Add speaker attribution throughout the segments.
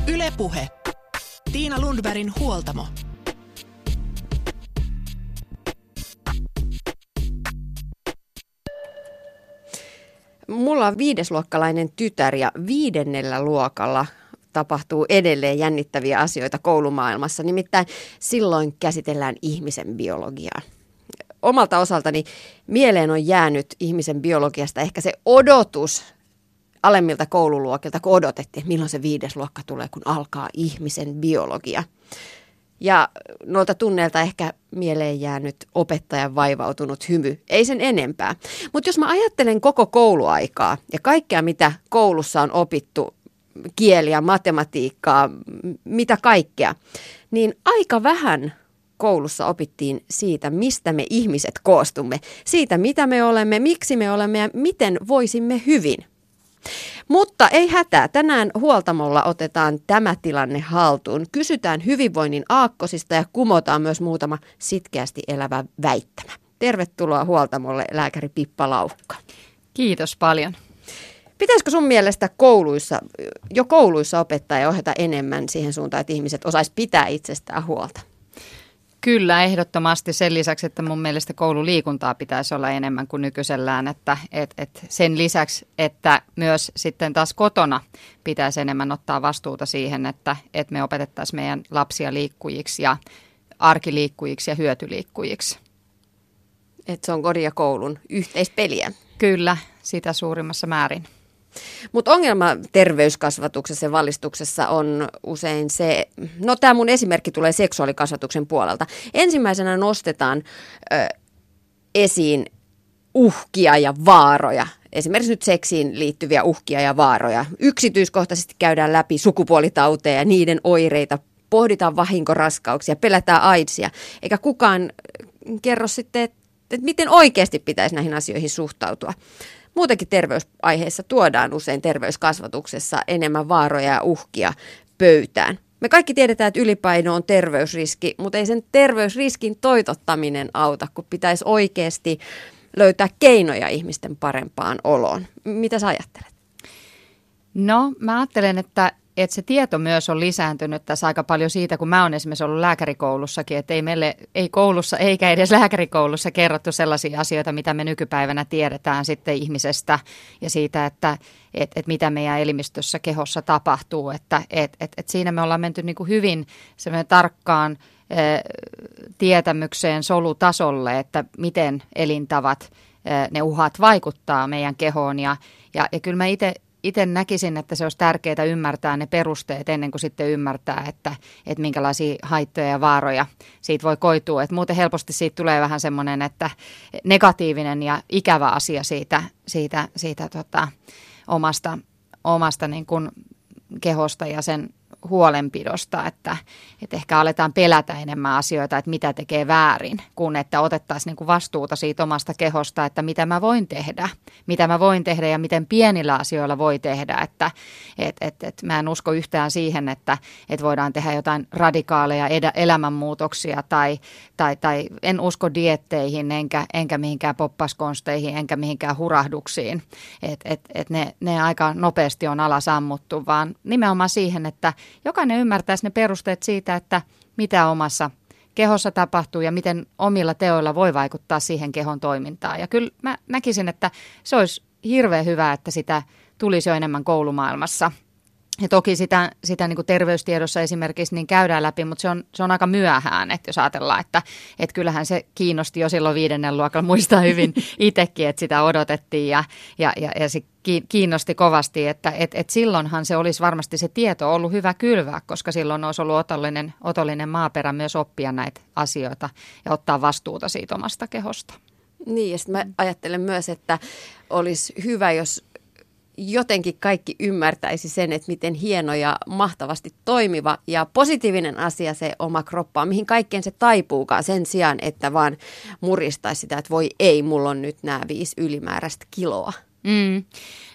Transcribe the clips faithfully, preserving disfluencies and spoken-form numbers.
Speaker 1: Yle Puhe. Tiina Lundbergin huoltamo.
Speaker 2: Mulla on viidesluokkalainen tytär ja viidennellä luokalla tapahtuu edelleen jännittäviä asioita koulumaailmassa. Nimittäin silloin käsitellään ihmisen biologiaa. Omalta osaltani mieleen on jäänyt ihmisen biologiasta ehkä se odotus alemmilta koululuokilta, kun odotettiin, että milloin se viides luokka tulee, kun alkaa ihmisen biologia. Ja noilta tunneilta ehkä mieleen jäänyt opettajan vaivautunut hymy. Ei sen enempää. Mutta jos mä ajattelen koko kouluaikaa ja kaikkea, mitä koulussa on opittu, kieliä, matematiikkaa, mitä kaikkea, niin aika vähän koulussa opittiin siitä, mistä me ihmiset koostumme. Siitä, mitä me olemme, miksi me olemme ja miten voisimme hyvin. Mutta ei hätää. Tänään huoltamolla otetaan tämä tilanne haltuun. Kysytään hyvinvoinnin aakkosista ja kumotaan myös muutama sitkeästi elävä väittämä. Tervetuloa huoltamolle, lääkäri Pippa Laukka.
Speaker 3: Kiitos paljon.
Speaker 2: Pitäisikö sun mielestä kouluissa, jo kouluissa opettaa ja ohjata enemmän siihen suuntaan, että ihmiset osaisi pitää itsestään huolta?
Speaker 3: Kyllä, ehdottomasti sen lisäksi, että mun mielestä koululiikuntaa pitäisi olla enemmän kuin nykyisellään, että et, et sen lisäksi, että myös sitten taas kotona pitäisi enemmän ottaa vastuuta siihen, että et me opetettaisiin meidän lapsia liikkujiksi ja arkiliikkujiksi ja hyötyliikkujiksi.
Speaker 2: Että se on kodin ja koulun yhteispeliä.
Speaker 3: Kyllä, sitä suurimmassa määrin.
Speaker 2: Mutta ongelma terveyskasvatuksessa ja valistuksessa on usein se, no tämä mun esimerkki tulee seksuaalikasvatuksen puolelta. Ensimmäisenä nostetaan ö, esiin uhkia ja vaaroja, esimerkiksi nyt seksiin liittyviä uhkia ja vaaroja. Yksityiskohtaisesti käydään läpi sukupuolitauteja ja niiden oireita, pohditaan vahinkoraskauksia, pelätään aidsia, eikä kukaan kerro sitten, että et miten oikeasti pitäisi näihin asioihin suhtautua. Muutenkin terveysaiheissa tuodaan usein terveyskasvatuksessa enemmän vaaroja ja uhkia pöytään. Me kaikki tiedetään, että ylipaino on terveysriski, mutta ei sen terveysriskin toitottaminen auta, kun pitäisi oikeasti löytää keinoja ihmisten parempaan oloon. Mitä sä ajattelet?
Speaker 3: No, mä ajattelen, että että se tieto myös on lisääntynyt tässä aika paljon siitä, kun mä oon esimerkiksi ollut lääkärikoulussakin, että ei meille, ei koulussa eikä edes lääkärikoulussa kerrottu sellaisia asioita, mitä me nykypäivänä tiedetään sitten ihmisestä ja siitä, että et, et mitä meidän elimistössä, kehossa tapahtuu, että et, et, et siinä me ollaan menty niin kuin hyvin semmoinen tarkkaan ä, tietämykseen solutasolle, että miten elintavat, ä, ne uhat vaikuttaa meidän kehoon ja, ja, ja kyllä mä itse Itse näkisin, että se olisi tärkeää ymmärtää ne perusteet ennen kuin sitten ymmärtää, että, että minkälaisia haittoja ja vaaroja siitä voi koitua. Että muuten helposti siitä tulee vähän semmoinen, että negatiivinen ja ikävä asia siitä, siitä, siitä tota, omasta, omasta niin kuin kehosta ja sen huolenpidosta, että, että ehkä aletaan pelätä enemmän asioita, että mitä tekee väärin, kun että otettaisiin niin kuin vastuuta siitä omasta kehosta, että mitä mä voin tehdä, mitä mä voin tehdä ja miten pienillä asioilla voi tehdä, että et, et, et mä en usko yhtään siihen, että et voidaan tehdä jotain radikaaleja edä, elämänmuutoksia tai, tai, tai en usko dietteihin enkä, enkä mihinkään poppaskonsteihin enkä mihinkään hurahduksiin, että et, et ne, ne aika nopeasti on alasammuttu, vaan nimenomaan siihen, että jokainen ymmärtäisi ne perusteet siitä, että mitä omassa kehossa tapahtuu ja miten omilla teoilla voi vaikuttaa siihen kehon toimintaan. Ja kyllä mä näkisin, että se olisi hirveän hyvä, että sitä tulisi jo enemmän koulumaailmassa. Ja toki sitä, sitä niin kuin terveystiedossa esimerkiksi niin käydään läpi, mutta se on, se on aika myöhään, että jos ajatellaan, että, että kyllähän se kiinnosti jo silloin viidennen luokalla, muistaa hyvin itsekin, että sitä odotettiin ja, ja, ja, ja se kiinnosti kovasti, että et, et silloinhan se olisi varmasti se tieto ollut hyvä kylvää, koska silloin olisi ollut otollinen, otollinen maaperä myös oppia näitä asioita ja ottaa vastuuta siitä omasta kehosta.
Speaker 2: Niin, ja sitten mä ajattelen myös, että olisi hyvä, jos jotenkin kaikki ymmärtäisi sen, että miten hieno ja mahtavasti toimiva ja positiivinen asia se oma kroppa on, mihin kaikkeen se taipuukaan sen sijaan, että vaan muristaisi sitä, että voi ei, mulla on nyt nämä viisi ylimääräistä kiloa.
Speaker 3: Mm.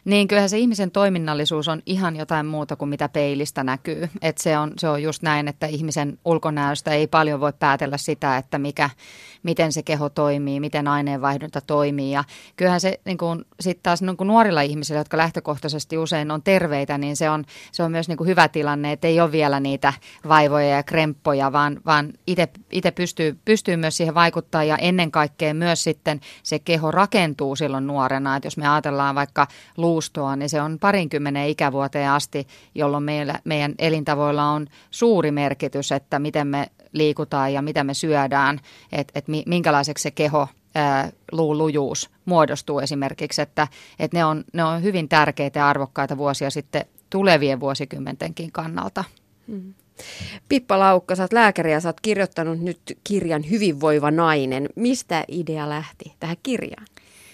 Speaker 3: Niin kyllähän se ihmisen toiminnallisuus on ihan jotain muuta kuin mitä peilistä näkyy. Et se, on, se on just näin, että ihmisen ulkonäöstä ei paljon voi päätellä sitä, että mikä, miten se keho toimii, miten aineenvaihdunta toimii. Ja kyllähän se niin kun, sit taas niin kun nuorilla ihmisillä, jotka lähtökohtaisesti usein on terveitä, niin se on, se on myös niin kun hyvä tilanne, että ei ole vielä niitä vaivoja ja kremppoja, vaan, vaan itse pystyy, pystyy myös siihen vaikuttaa ja ennen kaikkea myös sitten se keho rakentuu silloin nuorena. Et jos me ajatellaan vaikka luustoa, niin se on parinkymmenen ikävuoteen asti, jolloin meillä, meidän elintavoilla on suuri merkitys, että miten me liikutaan ja mitä me syödään, että et minkälaiseksi se keho, ää, luulujuus muodostuu esimerkiksi, että et ne, on, ne on hyvin tärkeitä ja arvokkaita vuosia sitten tulevien vuosikymmentenkin kannalta.
Speaker 2: Hmm. Pippa Laukka, sä oot lääkäri ja sä oot kirjoittanut nyt kirjan Hyvinvoiva nainen. Mistä idea lähti tähän kirjaan?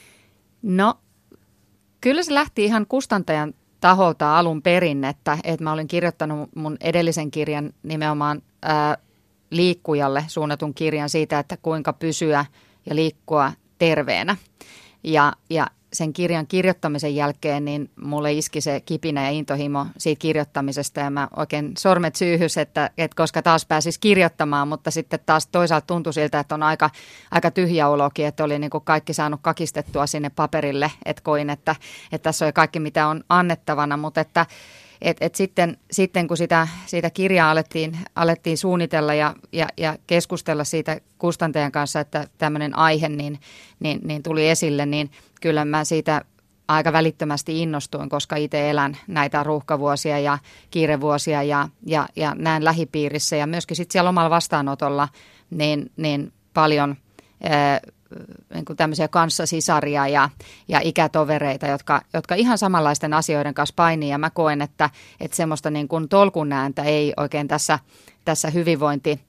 Speaker 3: No, kyllä se lähti ihan kustantajan taholta alun perin, että, että mä olin kirjoittanut mun edellisen kirjan nimenomaan ää, liikkujalle suunnatun kirjan siitä, että kuinka pysyä ja liikkua terveenä. Ja, ja sen kirjan kirjoittamisen jälkeen niin mulle iski se kipinä ja intohimo siitä kirjoittamisesta ja mä oikein sormet syyhys, että, että koska taas pääsis kirjoittamaan, mutta sitten taas toisaalta tuntui siltä, että on aika, aika tyhjä olokin, että oli niin kuin kaikki saanut kakistettua sinne paperille, että koin, että, että tässä on kaikki mitä on annettavana, mutta että Et, et sitten, sitten kun sitä, siitä kirjaa alettiin, alettiin suunnitella ja, ja, ja keskustella siitä kustantajan kanssa, että tämmöinen aihe niin, niin, niin tuli esille, niin kyllä mä siitä aika välittömästi innostuin, koska itse elän näitä ruuhkavuosia ja kiirevuosia ja, ja, ja näen lähipiirissä ja myöskin sitten siellä omalla vastaanotolla niin, niin paljon ää, niin kuin tämmöisiä kanssasisaria ja, ja ikätovereita, jotka, jotka ihan samanlaisten asioiden kanssa painii. Ja mä koen, että, että semmoista niin kuin tolkunääntä ei oikein tässä, tässä hyvinvointi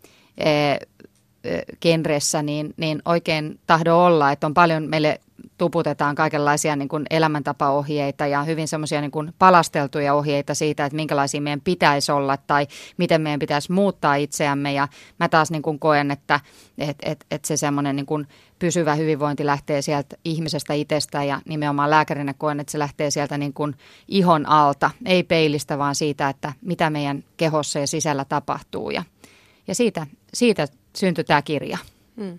Speaker 3: genressä niin, niin oikein tahdo olla, että on paljon meille tuputetaan kaikenlaisia niin kuin elämäntapaohjeita ja hyvin semmoisia niin kuin palasteltuja ohjeita siitä, että minkälaisia meidän pitäisi olla tai miten meidän pitäisi muuttaa itseämme. Ja mä taas niin kuin koen, että et, et, et se semmoinen niin kuin pysyvä hyvinvointi lähtee sieltä ihmisestä itsestä ja nimenomaan lääkärinä koen, että se lähtee sieltä niin kuin ihon alta, ei peilistä, vaan siitä, että mitä meidän kehossa ja sisällä tapahtuu. Ja, ja siitä, siitä syntyi tämä kirja.
Speaker 2: Hmm.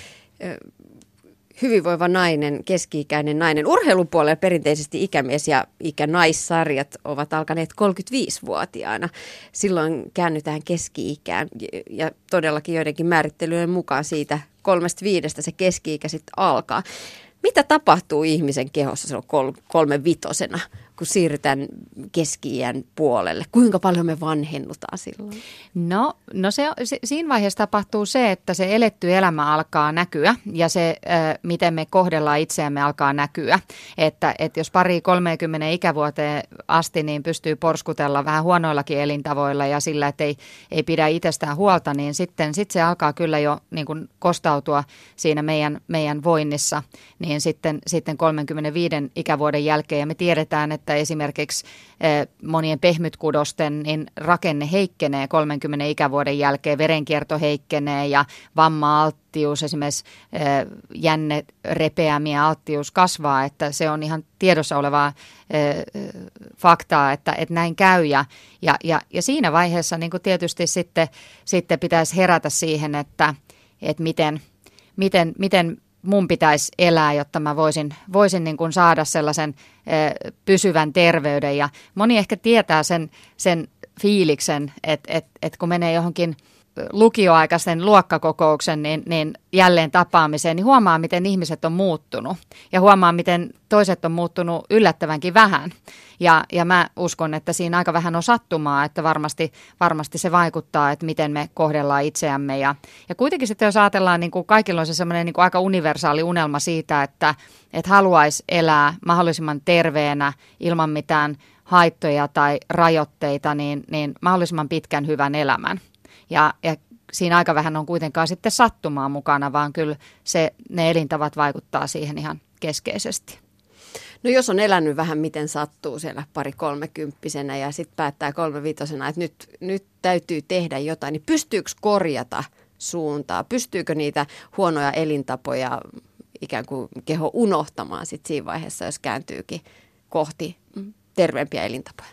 Speaker 2: Hyvinvoiva nainen, keski-ikäinen nainen. Urheilupuolella perinteisesti ikämies- ja ikänaissarjat ovat alkaneet kolmekymmentäviisivuotiaana. Silloin käännytään keski-ikään ja todellakin joidenkin määrittelyjen mukaan siitä kolmesta viidestä se keski-ikä sitten alkaa. Mitä tapahtuu ihmisen kehossa silloin kol- kolme vitosena, kun siirrytään keski-iän puolelle? Kuinka paljon me vanhennutaan silloin?
Speaker 3: No, no se, se, siinä vaiheessa tapahtuu se, että se eletty elämä alkaa näkyä ja se, äh, miten me kohdellaan itseämme, alkaa näkyä. Että, että jos pari kolmekymmentä ikävuoteen asti niin pystyy porskutella vähän huonoillakin elintavoilla ja sillä, että ei, ei pidä itsestään huolta, niin sitten sit se alkaa kyllä jo niin kuin kostautua siinä meidän, meidän voinnissa. Niin sitten, sitten kolmekymmentäviisi ikävuoden jälkeen ja me tiedetään, että esimerkiksi eh, monien pehmytkudosten niin rakenne heikkenee kolmenkymmenen ikävuoden jälkeen, verenkierto heikkenee ja vamma-alttius, esimerkiksi eh, jänne, repeämiä alttius kasvaa, että se on ihan tiedossa olevaa eh, faktaa, että, että näin käy ja, ja, ja, ja siinä vaiheessa niin kuin tietysti sitten, sitten pitäisi herätä siihen, että, että miten, miten, miten mun pitäisi elää, jotta mä voisin, voisin niin kuin saada sellaisen ö, pysyvän terveyden. Ja moni ehkä tietää sen, sen fiiliksen, että et, et kun menee johonkin lukioaikaisen luokkakokouksen niin, niin jälleen tapaamiseen, niin huomaa, miten ihmiset on muuttunut. Ja huomaa, miten toiset on muuttunut yllättävänkin vähän. Ja, ja mä uskon, että siinä aika vähän on sattumaa, että varmasti, varmasti se vaikuttaa, että miten me kohdellaan itseämme. Ja, ja kuitenkin sitten jos ajatellaan, niin kuin kaikilla on se semmoinen niin kuin aika universaali unelma siitä, että, että haluaisi elää mahdollisimman terveenä ilman mitään haittoja tai rajoitteita, niin, niin mahdollisimman pitkän hyvän elämän. Ja, ja siinä aika vähän on kuitenkaan sitten sattumaa mukana, vaan kyllä se, ne elintavat vaikuttaa siihen ihan keskeisesti.
Speaker 2: No jos on elänyt vähän miten sattuu siellä pari kolmekymppisenä ja sitten päättää kolmevitosena, että nyt, nyt täytyy tehdä jotain, niin pystyykö korjata suuntaa? Pystyykö niitä huonoja elintapoja ikään kuin keho unohtamaan sitten siinä vaiheessa, jos kääntyykin kohti terveempiä elintapoja?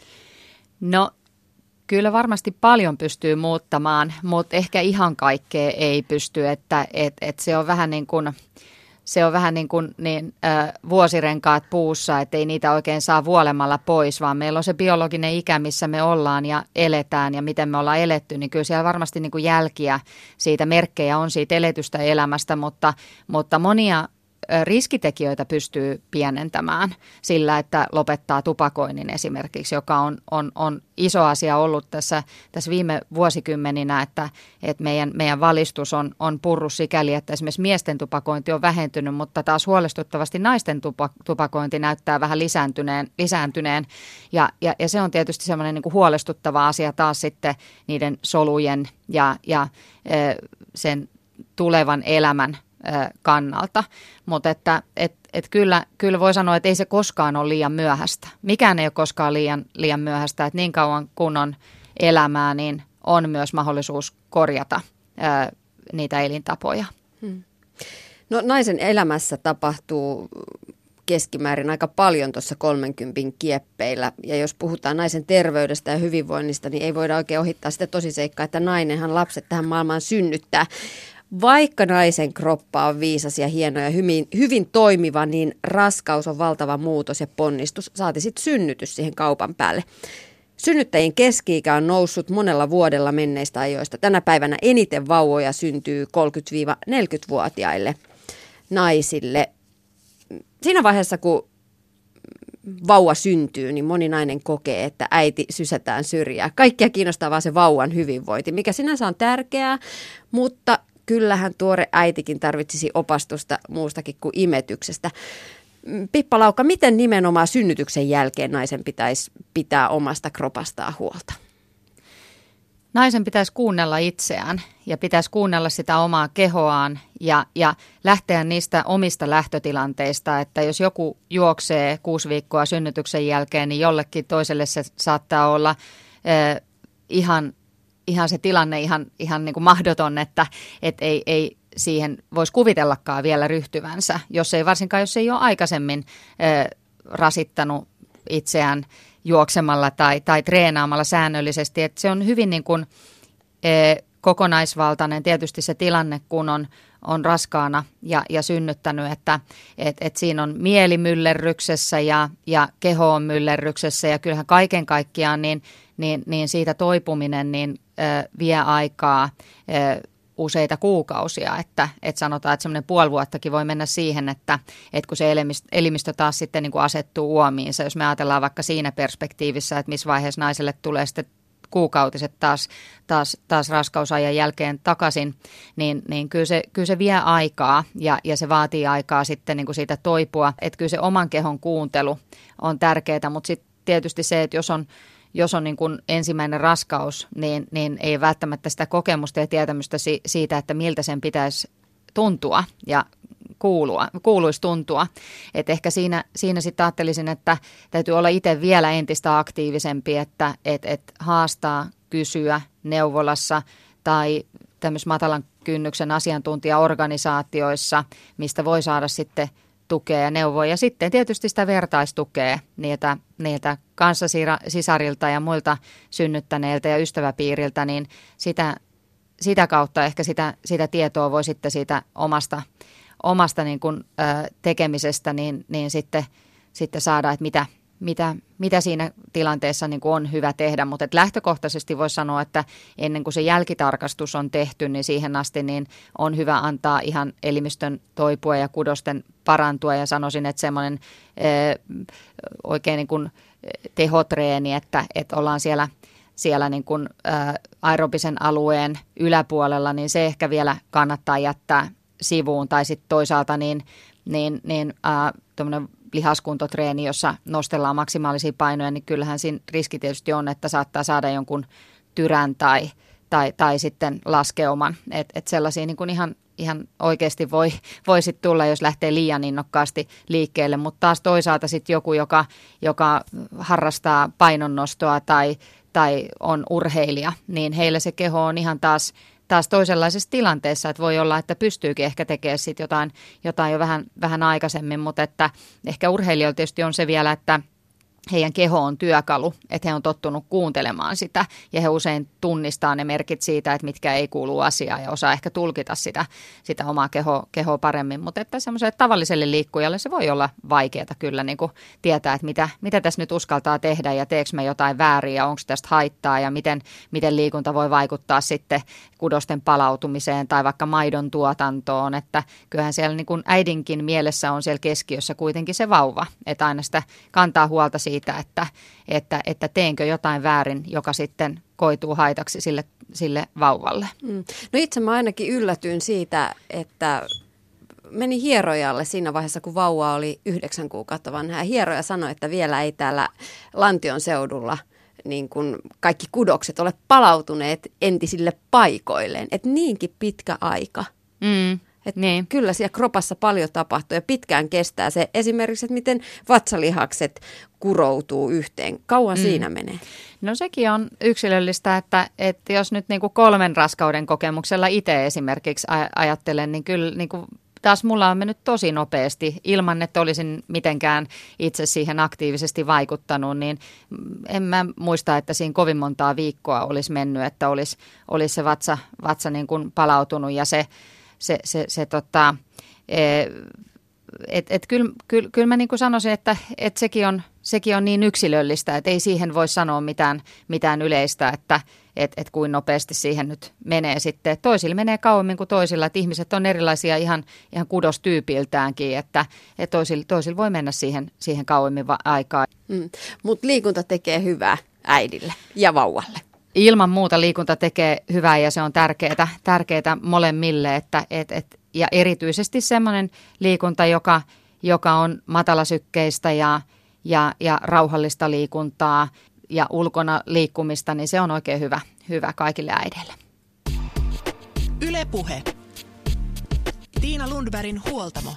Speaker 3: No kyllä varmasti paljon pystyy muuttamaan, mutta ehkä ihan kaikkea ei pysty, että et, et se on vähän niin kuin... Se on vähän niin kuin niin, äh, vuosirenkaat puussa, että ei niitä oikein saa vuolemalla pois, vaan meillä on se biologinen ikä, missä me ollaan ja eletään ja miten me ollaan eletty, niin kyllä siellä varmasti niin kuin jälkiä siitä, merkkejä on siitä eletystä elämästä, mutta, mutta monia riskitekijöitä pystyy pienentämään sillä, että lopettaa tupakoinnin esimerkiksi, joka on, on, on iso asia ollut tässä, tässä viime vuosikymmeninä, että, että meidän, meidän valistus on, on purru sikäli, että esimerkiksi miesten tupakointi on vähentynyt, mutta taas huolestuttavasti naisten tupakointi näyttää vähän lisääntyneen, lisääntyneen. Ja, ja, ja se on tietysti semmoinen niin kuin huolestuttava asia taas sitten niiden solujen ja, ja sen tulevan elämän kannalta, mutta että et, et kyllä, kyllä voi sanoa, että ei se koskaan ole liian myöhäistä. Mikään ei ole koskaan liian, liian myöhäistä, että niin kauan kun on elämää, niin on myös mahdollisuus korjata ää, niitä elintapoja.
Speaker 2: Hmm. No naisen elämässä tapahtuu keskimäärin aika paljon tuossa kolmenkympin kieppeillä. Ja jos puhutaan naisen terveydestä ja hyvinvoinnista, niin ei voida oikein ohittaa sitä tosiseikkaa, että nainenhan lapset tähän maailmaan synnyttää. Vaikka naisen kroppa on viisas ja hieno ja hyvin, hyvin toimiva, niin raskaus on valtava muutos ja ponnistus, saati sitten synnytys siihen kaupan päälle. Synnyttäjien keski-ikä on noussut monella vuodella menneistä ajoista. Tänä päivänä eniten vauvoja syntyy kolmekymmentä-neljäkymmentävuotiaille naisille. Siinä vaiheessa, kun vauva syntyy, niin moni nainen kokee, että äiti sysätään syrjään. Kaikkia kiinnostaa vaan se vauvan hyvinvointi, mikä sinänsä on tärkeää, mutta kyllähän tuore äitikin tarvitsisi opastusta muustakin kuin imetyksestä. Pippa Laukka, miten nimenomaan synnytyksen jälkeen naisen pitäisi pitää omasta kropastaan huolta?
Speaker 3: Naisen pitäisi kuunnella itseään ja pitäisi kuunnella sitä omaa kehoaan ja, ja lähteä niistä omista lähtötilanteista, että jos joku juoksee kuusi viikkoa synnytyksen jälkeen, niin jollekin toiselle se saattaa olla eh, ihan, ihan se tilanne ihan, ihan niin kuin mahdoton, että et ei, ei siihen voisi kuvitellakaan vielä ryhtyvänsä, jos ei varsinkaan, jos ei ole aikaisemmin eh, rasittanut itseään juoksemalla tai, tai treenaamalla säännöllisesti. Että se on hyvin niin kuin, e, kokonaisvaltainen tietysti se tilanne, kun on, on raskaana ja, ja synnyttänyt, että et, et siinä on mieli myllerryksessä ja, ja keho on myllerryksessä ja kyllähän kaiken kaikkiaan niin, niin, niin siitä toipuminen niin, e, vie aikaa e, useita kuukausia, että, että sanotaan, että semmoinen puoli vuottakin voi mennä siihen, että, että kun se elimistö taas sitten niin kuin asettuu uomiinsa, jos me ajatellaan vaikka siinä perspektiivissä, että missä vaiheessa naiselle tulee sitten kuukautiset taas, taas, taas raskausajan jälkeen takaisin, niin, niin kyllä, se, kyllä se vie aikaa ja, ja se vaatii aikaa sitten niin kuin siitä toipua, että kyllä se oman kehon kuuntelu on tärkeää, mutta sitten tietysti se, että jos on Jos on niin kuin ensimmäinen raskaus, niin, niin ei välttämättä sitä kokemusta ja tietämystä si- siitä, että miltä sen pitäisi tuntua ja kuulua, kuuluisi tuntua. Et ehkä siinä, siinä sitten ajattelisin, että täytyy olla itse vielä entistä aktiivisempi, että et, et haastaa, kysyä neuvolassa tai tämmöisissä matalan kynnyksen asiantuntijaorganisaatioissa, mistä voi saada sitten tukea ja neuvoa. Ja sitten tietysti sitä vertaistukea niiltä, niiltä kanssasisarilta ja muilta synnyttäneiltä ja ystäväpiiriltä, niin sitä, sitä kautta ehkä sitä, sitä tietoa voi sitten siitä omasta, omasta niin kuin, ö, tekemisestä niin, niin sitten, sitten saada, että mitä, mitä, mitä siinä tilanteessa niin kuin on hyvä tehdä. Mutta lähtökohtaisesti voisi sanoa, että ennen kuin se jälkitarkastus on tehty, niin siihen asti niin on hyvä antaa ihan elimistön toipua ja kudosten parantua. Ja sanoisin, että semmoinen oikein niin kuin tehotreeni, että, että ollaan siellä, siellä niin kuin, ä, aerobisen alueen yläpuolella, niin se ehkä vielä kannattaa jättää sivuun. Tai sitten toisaalta niin, niin, niin ä, tuommoinen lihaskuntotreeni, jossa nostellaan maksimaalisia painoja, niin kyllähän siinä riski tietysti on, että saattaa saada jonkun tyrän tai, tai, tai sitten laskeuman. Että et sellaisia niin kuin ihan, ihan oikeasti voi, voi sit tulla, jos lähtee liian innokkaasti liikkeelle. Mutta taas toisaalta sitten joku, joka, joka harrastaa painonnostoa tai, tai on urheilija, niin heillä se keho on ihan taas taas toisenlaisessa tilanteessa, että voi olla, että pystyykin ehkä tekemään sit jotain, jotain jo vähän, vähän aikaisemmin, mutta että ehkä urheilijoilla tietysti on se vielä, että heidän keho on työkalu, että he on tottunut kuuntelemaan sitä ja he usein tunnistaa ne merkit siitä, että mitkä ei kuulu asiaan ja osaa ehkä tulkita sitä, sitä omaa kehoa, kehoa paremmin. Mutta että semmoiselle tavalliselle liikkujalle se voi olla vaikeaa kyllä niin kuin tietää, että mitä, mitä tässä nyt uskaltaa tehdä ja teekö mä jotain väärin ja onko tästä haittaa ja miten, miten liikunta voi vaikuttaa sitten kudosten palautumiseen tai vaikka maidon tuotantoon. Että kyllähän siellä niin kuin äidinkin mielessä on siellä keskiössä kuitenkin se vauva, että aina sitä kantaa huolta siitä. Siitä, että, että, että teenkö jotain väärin, joka sitten koituu haitaksi sille, sille vauvalle.
Speaker 2: Mm. No itse mä ainakin yllätyin siitä, että meni hierojalle siinä vaiheessa, kun vauva oli yhdeksän kuukautta vanha. Ja hieroja sanoi, että vielä ei täällä Lantion seudulla niin kuin kaikki kudokset ole palautuneet entisille paikoilleen. Että niinkin pitkä aika.
Speaker 3: Mm.
Speaker 2: Että
Speaker 3: niin.
Speaker 2: Kyllä siellä kropassa paljon tapahtuu ja pitkään kestää se esimerkiksi, että miten vatsalihakset kuroutuu yhteen. Kauan mm. siinä menee?
Speaker 3: No sekin on yksilöllistä, että, että jos nyt niin kuin kolmen raskauden kokemuksella itse esimerkiksi ajattelen, niin kyllä niin kuin taas mulla on mennyt tosi nopeasti ilman, että olisin mitenkään itse siihen aktiivisesti vaikuttanut, niin en mä muista, että siinä kovin montaa viikkoa olisi mennyt, että olisi, olisi se vatsa, vatsa niin kuin palautunut ja se Se, se, se tota, että et kyllä kyl, kyl mä niin kuin sanoisin, että et sekin, on, sekin on niin yksilöllistä, että ei siihen voi sanoa mitään, mitään yleistä, että et, et kuin nopeasti siihen nyt menee sitten. Toisilla menee kauemmin kuin toisilla, että ihmiset on erilaisia ihan, ihan kudostyypiltäänkin, että et toisilla, toisilla voi mennä siihen, siihen kauemmin va- aikaa.
Speaker 2: Mm. Mutta liikunta tekee hyvää äidille ja vauvalle.
Speaker 3: Ilman muuta liikunta tekee hyvää ja se on tärkeää, tärkeää molemmille, että, et, et, ja erityisesti semmoinen liikunta, joka, joka on matalasykkeistä ja, ja, ja rauhallista liikuntaa ja ulkona liikkumista, niin se on oikein hyvä, hyvä kaikille äideille.
Speaker 1: Yle Puhe. Tiina Lundbergin huoltamo.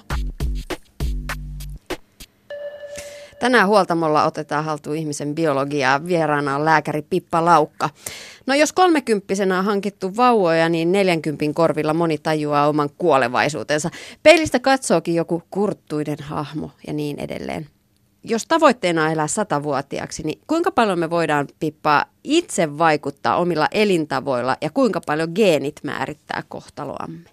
Speaker 2: Tänään huoltamolla otetaan haltuun ihmisen biologiaa. Vieraana on lääkäri Pippa Laukka. No jos kolmekymppisenä on hankittu vauvoja, niin neljänkympin korvilla moni tajuaa oman kuolevaisuutensa. Peilistä katsookin joku kurttuinen hahmo ja niin edelleen. Jos tavoitteena on elää satavuotiaaksi, niin kuinka paljon me voidaan, Pippa, itse vaikuttaa omilla elintavoilla ja kuinka paljon geenit määrittää kohtaloamme?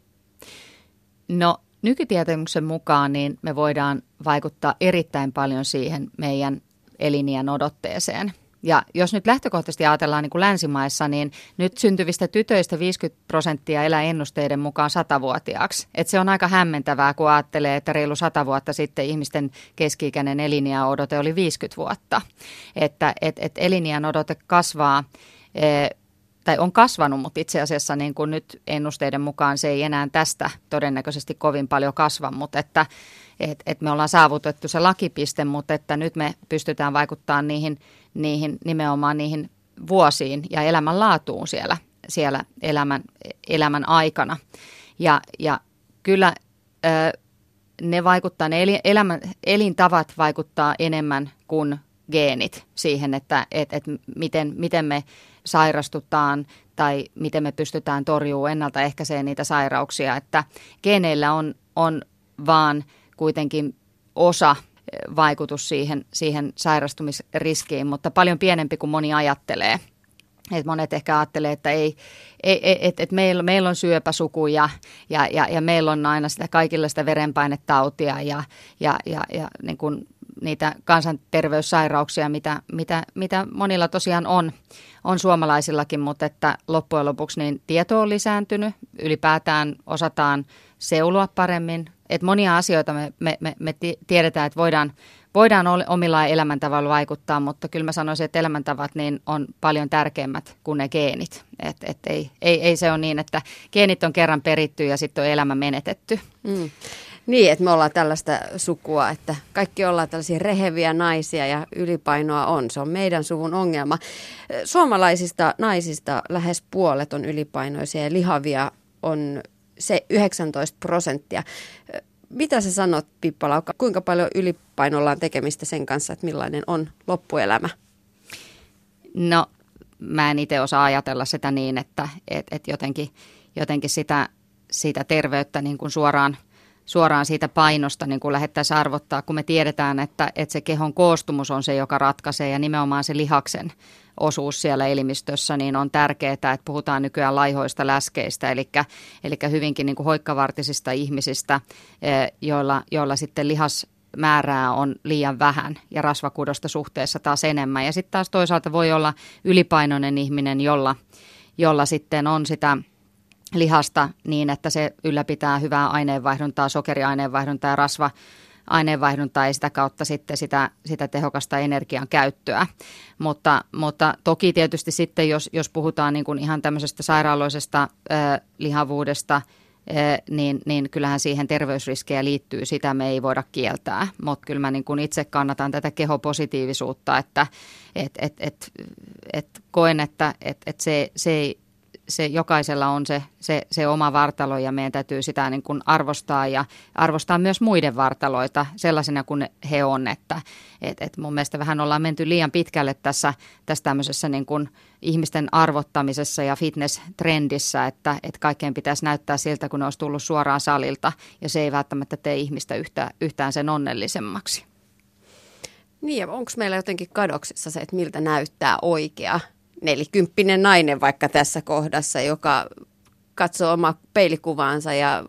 Speaker 3: No nykytietämyksen mukaan niin me voidaan vaikuttaa erittäin paljon siihen meidän eliniän odotteeseen. Ja jos nyt lähtökohtaisesti ajatellaan niin kuin länsimaissa, niin nyt syntyvistä tytöistä viisikymmentä prosenttia elää ennusteiden mukaan satavuotiaaksi. Et se on aika hämmentävää, kun ajattelee, että reilu sata vuotta sitten ihmisten keski-ikäinen eliniän odote oli viisikymmentä vuotta. Että et, et eliniän odote kasvaa, e, tai on kasvanut, mutta itse asiassa niin kuin nyt ennusteiden mukaan se ei enää tästä todennäköisesti kovin paljon kasva, mutta että et, et me ollaan saavutettu se lakipiste, mutta että nyt me pystytään vaikuttamaan niihin, niihin nimenomaan niihin vuosiin ja elämänlaatuun siellä, siellä elämän, elämän aikana. Ja, ja kyllä ö, ne vaikuttaa, ne elämän, elintavat vaikuttaa enemmän kuin geenit siihen, että et, et miten, miten me sairastutaan tai miten me pystytään torjumaan ennaltaehkäiseen niitä sairauksia, että geeneillä on, on vaan kuitenkin osa vaikutus siihen, siihen sairastumisriskiin, mutta paljon pienempi kuin moni ajattelee. Et monet ehkä ajattelee, että ei, ei, et, et meillä, meillä on syöpäsuku ja, ja, ja, ja meillä on aina sitä kaikilla sitä verenpainetautia ja, ja, ja, ja niin kuin niitä kansanterveyssairauksia, mitä, mitä, mitä monilla tosiaan on, on suomalaisillakin, mutta että loppujen lopuksi niin tieto on lisääntynyt, ylipäätään osataan seuloa paremmin. Et monia asioita me, me, me, me tiedetään, että voidaan, voidaan omilla elämäntavalla vaikuttaa, mutta kyllä mä sanoisin, että elämäntavat niin on paljon tärkeimmät kuin ne geenit. Et, et ei, ei, ei se ole niin, että geenit on kerran peritty ja sitten on elämä menetetty.
Speaker 2: Mm. Niin, että me ollaan tällaista sukua, että kaikki ollaan tällaisia reheviä naisia ja ylipainoa on. Se on meidän suvun ongelma. Suomalaisista naisista lähes puolet on ylipainoisia ja lihavia on se yhdeksäntoista prosenttia. Mitä sä sanot, Pippa Laukka, kuinka paljon ylipainolla on tekemistä sen kanssa, että millainen on loppuelämä?
Speaker 3: No, mä en itse osaa ajatella sitä niin, että et, et jotenkin, jotenkin sitä, sitä terveyttä niin kuin suoraan, suoraan siitä painosta niin kuin lähdettäisiin arvottaa, kun me tiedetään, että, että se kehon koostumus on se, joka ratkaisee ja nimenomaan se lihaksen osuus siellä elimistössä, niin on tärkeää, että puhutaan nykyään laihoista läskeistä, eli, eli hyvinkin niin kuin hoikkavartisista ihmisistä, joilla, joilla sitten lihasmäärää on liian vähän ja rasvakudosta suhteessa taas enemmän. Ja sitten taas toisaalta voi olla ylipainoinen ihminen, jolla, jolla sitten on sitä lihasta niin, että se ylläpitää hyvää aineenvaihduntaa, sokeriaineenvaihduntaa ja rasva aineenvaihduntaa ja sitä kautta sitten sitä, sitä tehokasta energian käyttöä. Mutta, mutta toki tietysti sitten, jos, jos puhutaan niin kuin ihan tämmöisestä sairaaloisesta äh, lihavuudesta, äh, niin, niin kyllähän siihen terveysriskejä liittyy. Sitä me ei voida kieltää, mutta kyllä mä niin kuin itse kannatan tätä kehopositiivisuutta, että et, et, et, et koen, että et, et se, se ei se jokaisella on se, se, se oma vartalo ja meidän täytyy sitä niin kuin arvostaa ja arvostaa myös muiden vartaloita sellaisena kuin he on. Että et, et mun mielestä vähän ollaan menty liian pitkälle tässä, tässä tämmöisessä niin kuin ihmisten arvottamisessa ja fitness-trendissä, että et kaikkeen pitäisi näyttää siltä, kun ne olisi tullut suoraan salilta ja se ei välttämättä tee ihmistä yhtä, yhtään sen onnellisemmaksi.
Speaker 2: Niin ja onko meillä jotenkin kadoksissa se, että miltä näyttää oikea nelikymppinen nainen vaikka tässä kohdassa, joka katsoo omaa peilikuvaansa ja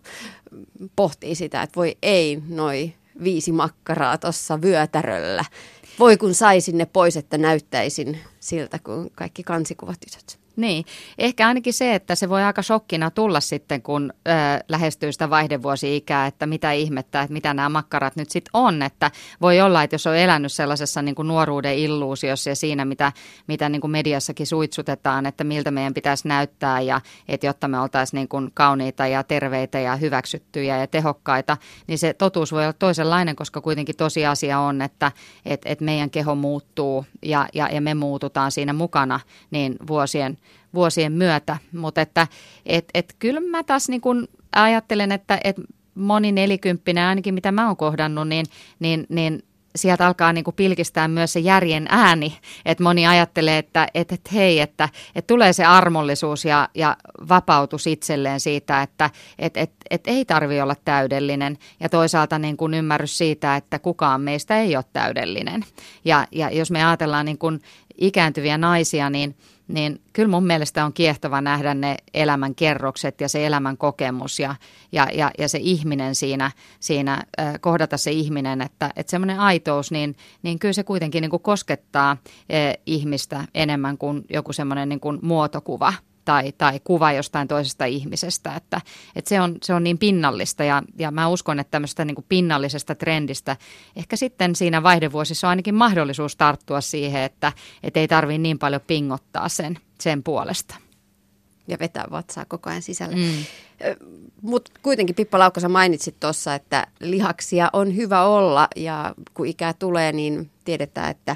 Speaker 2: pohtii sitä, että voi ei, noi viisi makkaraa tuossa vyötäröllä. Voi kun saisin ne pois, että näyttäisin siltä kuin kaikki kansikuvatytöt.
Speaker 3: Niin, ehkä ainakin se, että se voi aika shokkina tulla sitten, kun ö, lähestyy sitä vaihdevuosi-ikää, että mitä ihmettä, että mitä nämä makkarat nyt sitten on. Että voi olla, että jos on elänyt sellaisessa niin kuin nuoruuden illuusiossa ja siinä, mitä, mitä niin kuin mediassakin suitsutetaan, että miltä meidän pitäisi näyttää ja että jotta me oltaisiin niin kuin kauniita ja terveitä ja hyväksyttyjä ja tehokkaita, niin se totuus voi olla toisenlainen, koska kuitenkin tosiasia on, että et, et meidän keho muuttuu ja, ja, ja me muututaan siinä mukana niin vuosien vuosien myötä, mutta että et, et kyllä mä taas niin kun ajattelen, että et moni nelikymppinen, ainakin mitä mä oon kohdannut, niin, niin, niin sieltä alkaa niin kuin pilkistää myös se järjen ääni, että moni ajattelee, että et, et hei, että et tulee se armollisuus ja, ja vapautus itselleen siitä, että et, et, et ei tarvitse olla täydellinen ja toisaalta niin kuin ymmärrys siitä, että kukaan meistä ei ole täydellinen ja, ja jos me ajatellaan niin kuin ikääntyviä naisia, niin niin kyllä mun mielestä on kiehtova nähdä ne elämän kerrokset ja se elämän kokemus ja, ja, ja, ja se ihminen siinä, siinä äh, kohdata se ihminen, että, että semmoinen aitous, niin, niin kyllä se kuitenkin niin kuin koskettaa äh, ihmistä enemmän kuin joku semmoinen niin kuin muotokuva tai, tai kuva jostain toisesta ihmisestä, että, että se, on, se on niin pinnallista ja, ja mä uskon, että tämmöistä niin kuin pinnallisesta trendistä ehkä sitten siinä vaihdevuosissa on ainakin mahdollisuus tarttua siihen, että, että ei tarvitse niin paljon pingottaa sen, sen puolesta.
Speaker 2: Ja vetää vatsaa koko ajan sisälle. Mm. Mutta kuitenkin Pippa Laukka, sä mainitsit tuossa, että lihaksia on hyvä olla ja kun ikää tulee, niin tiedetään, että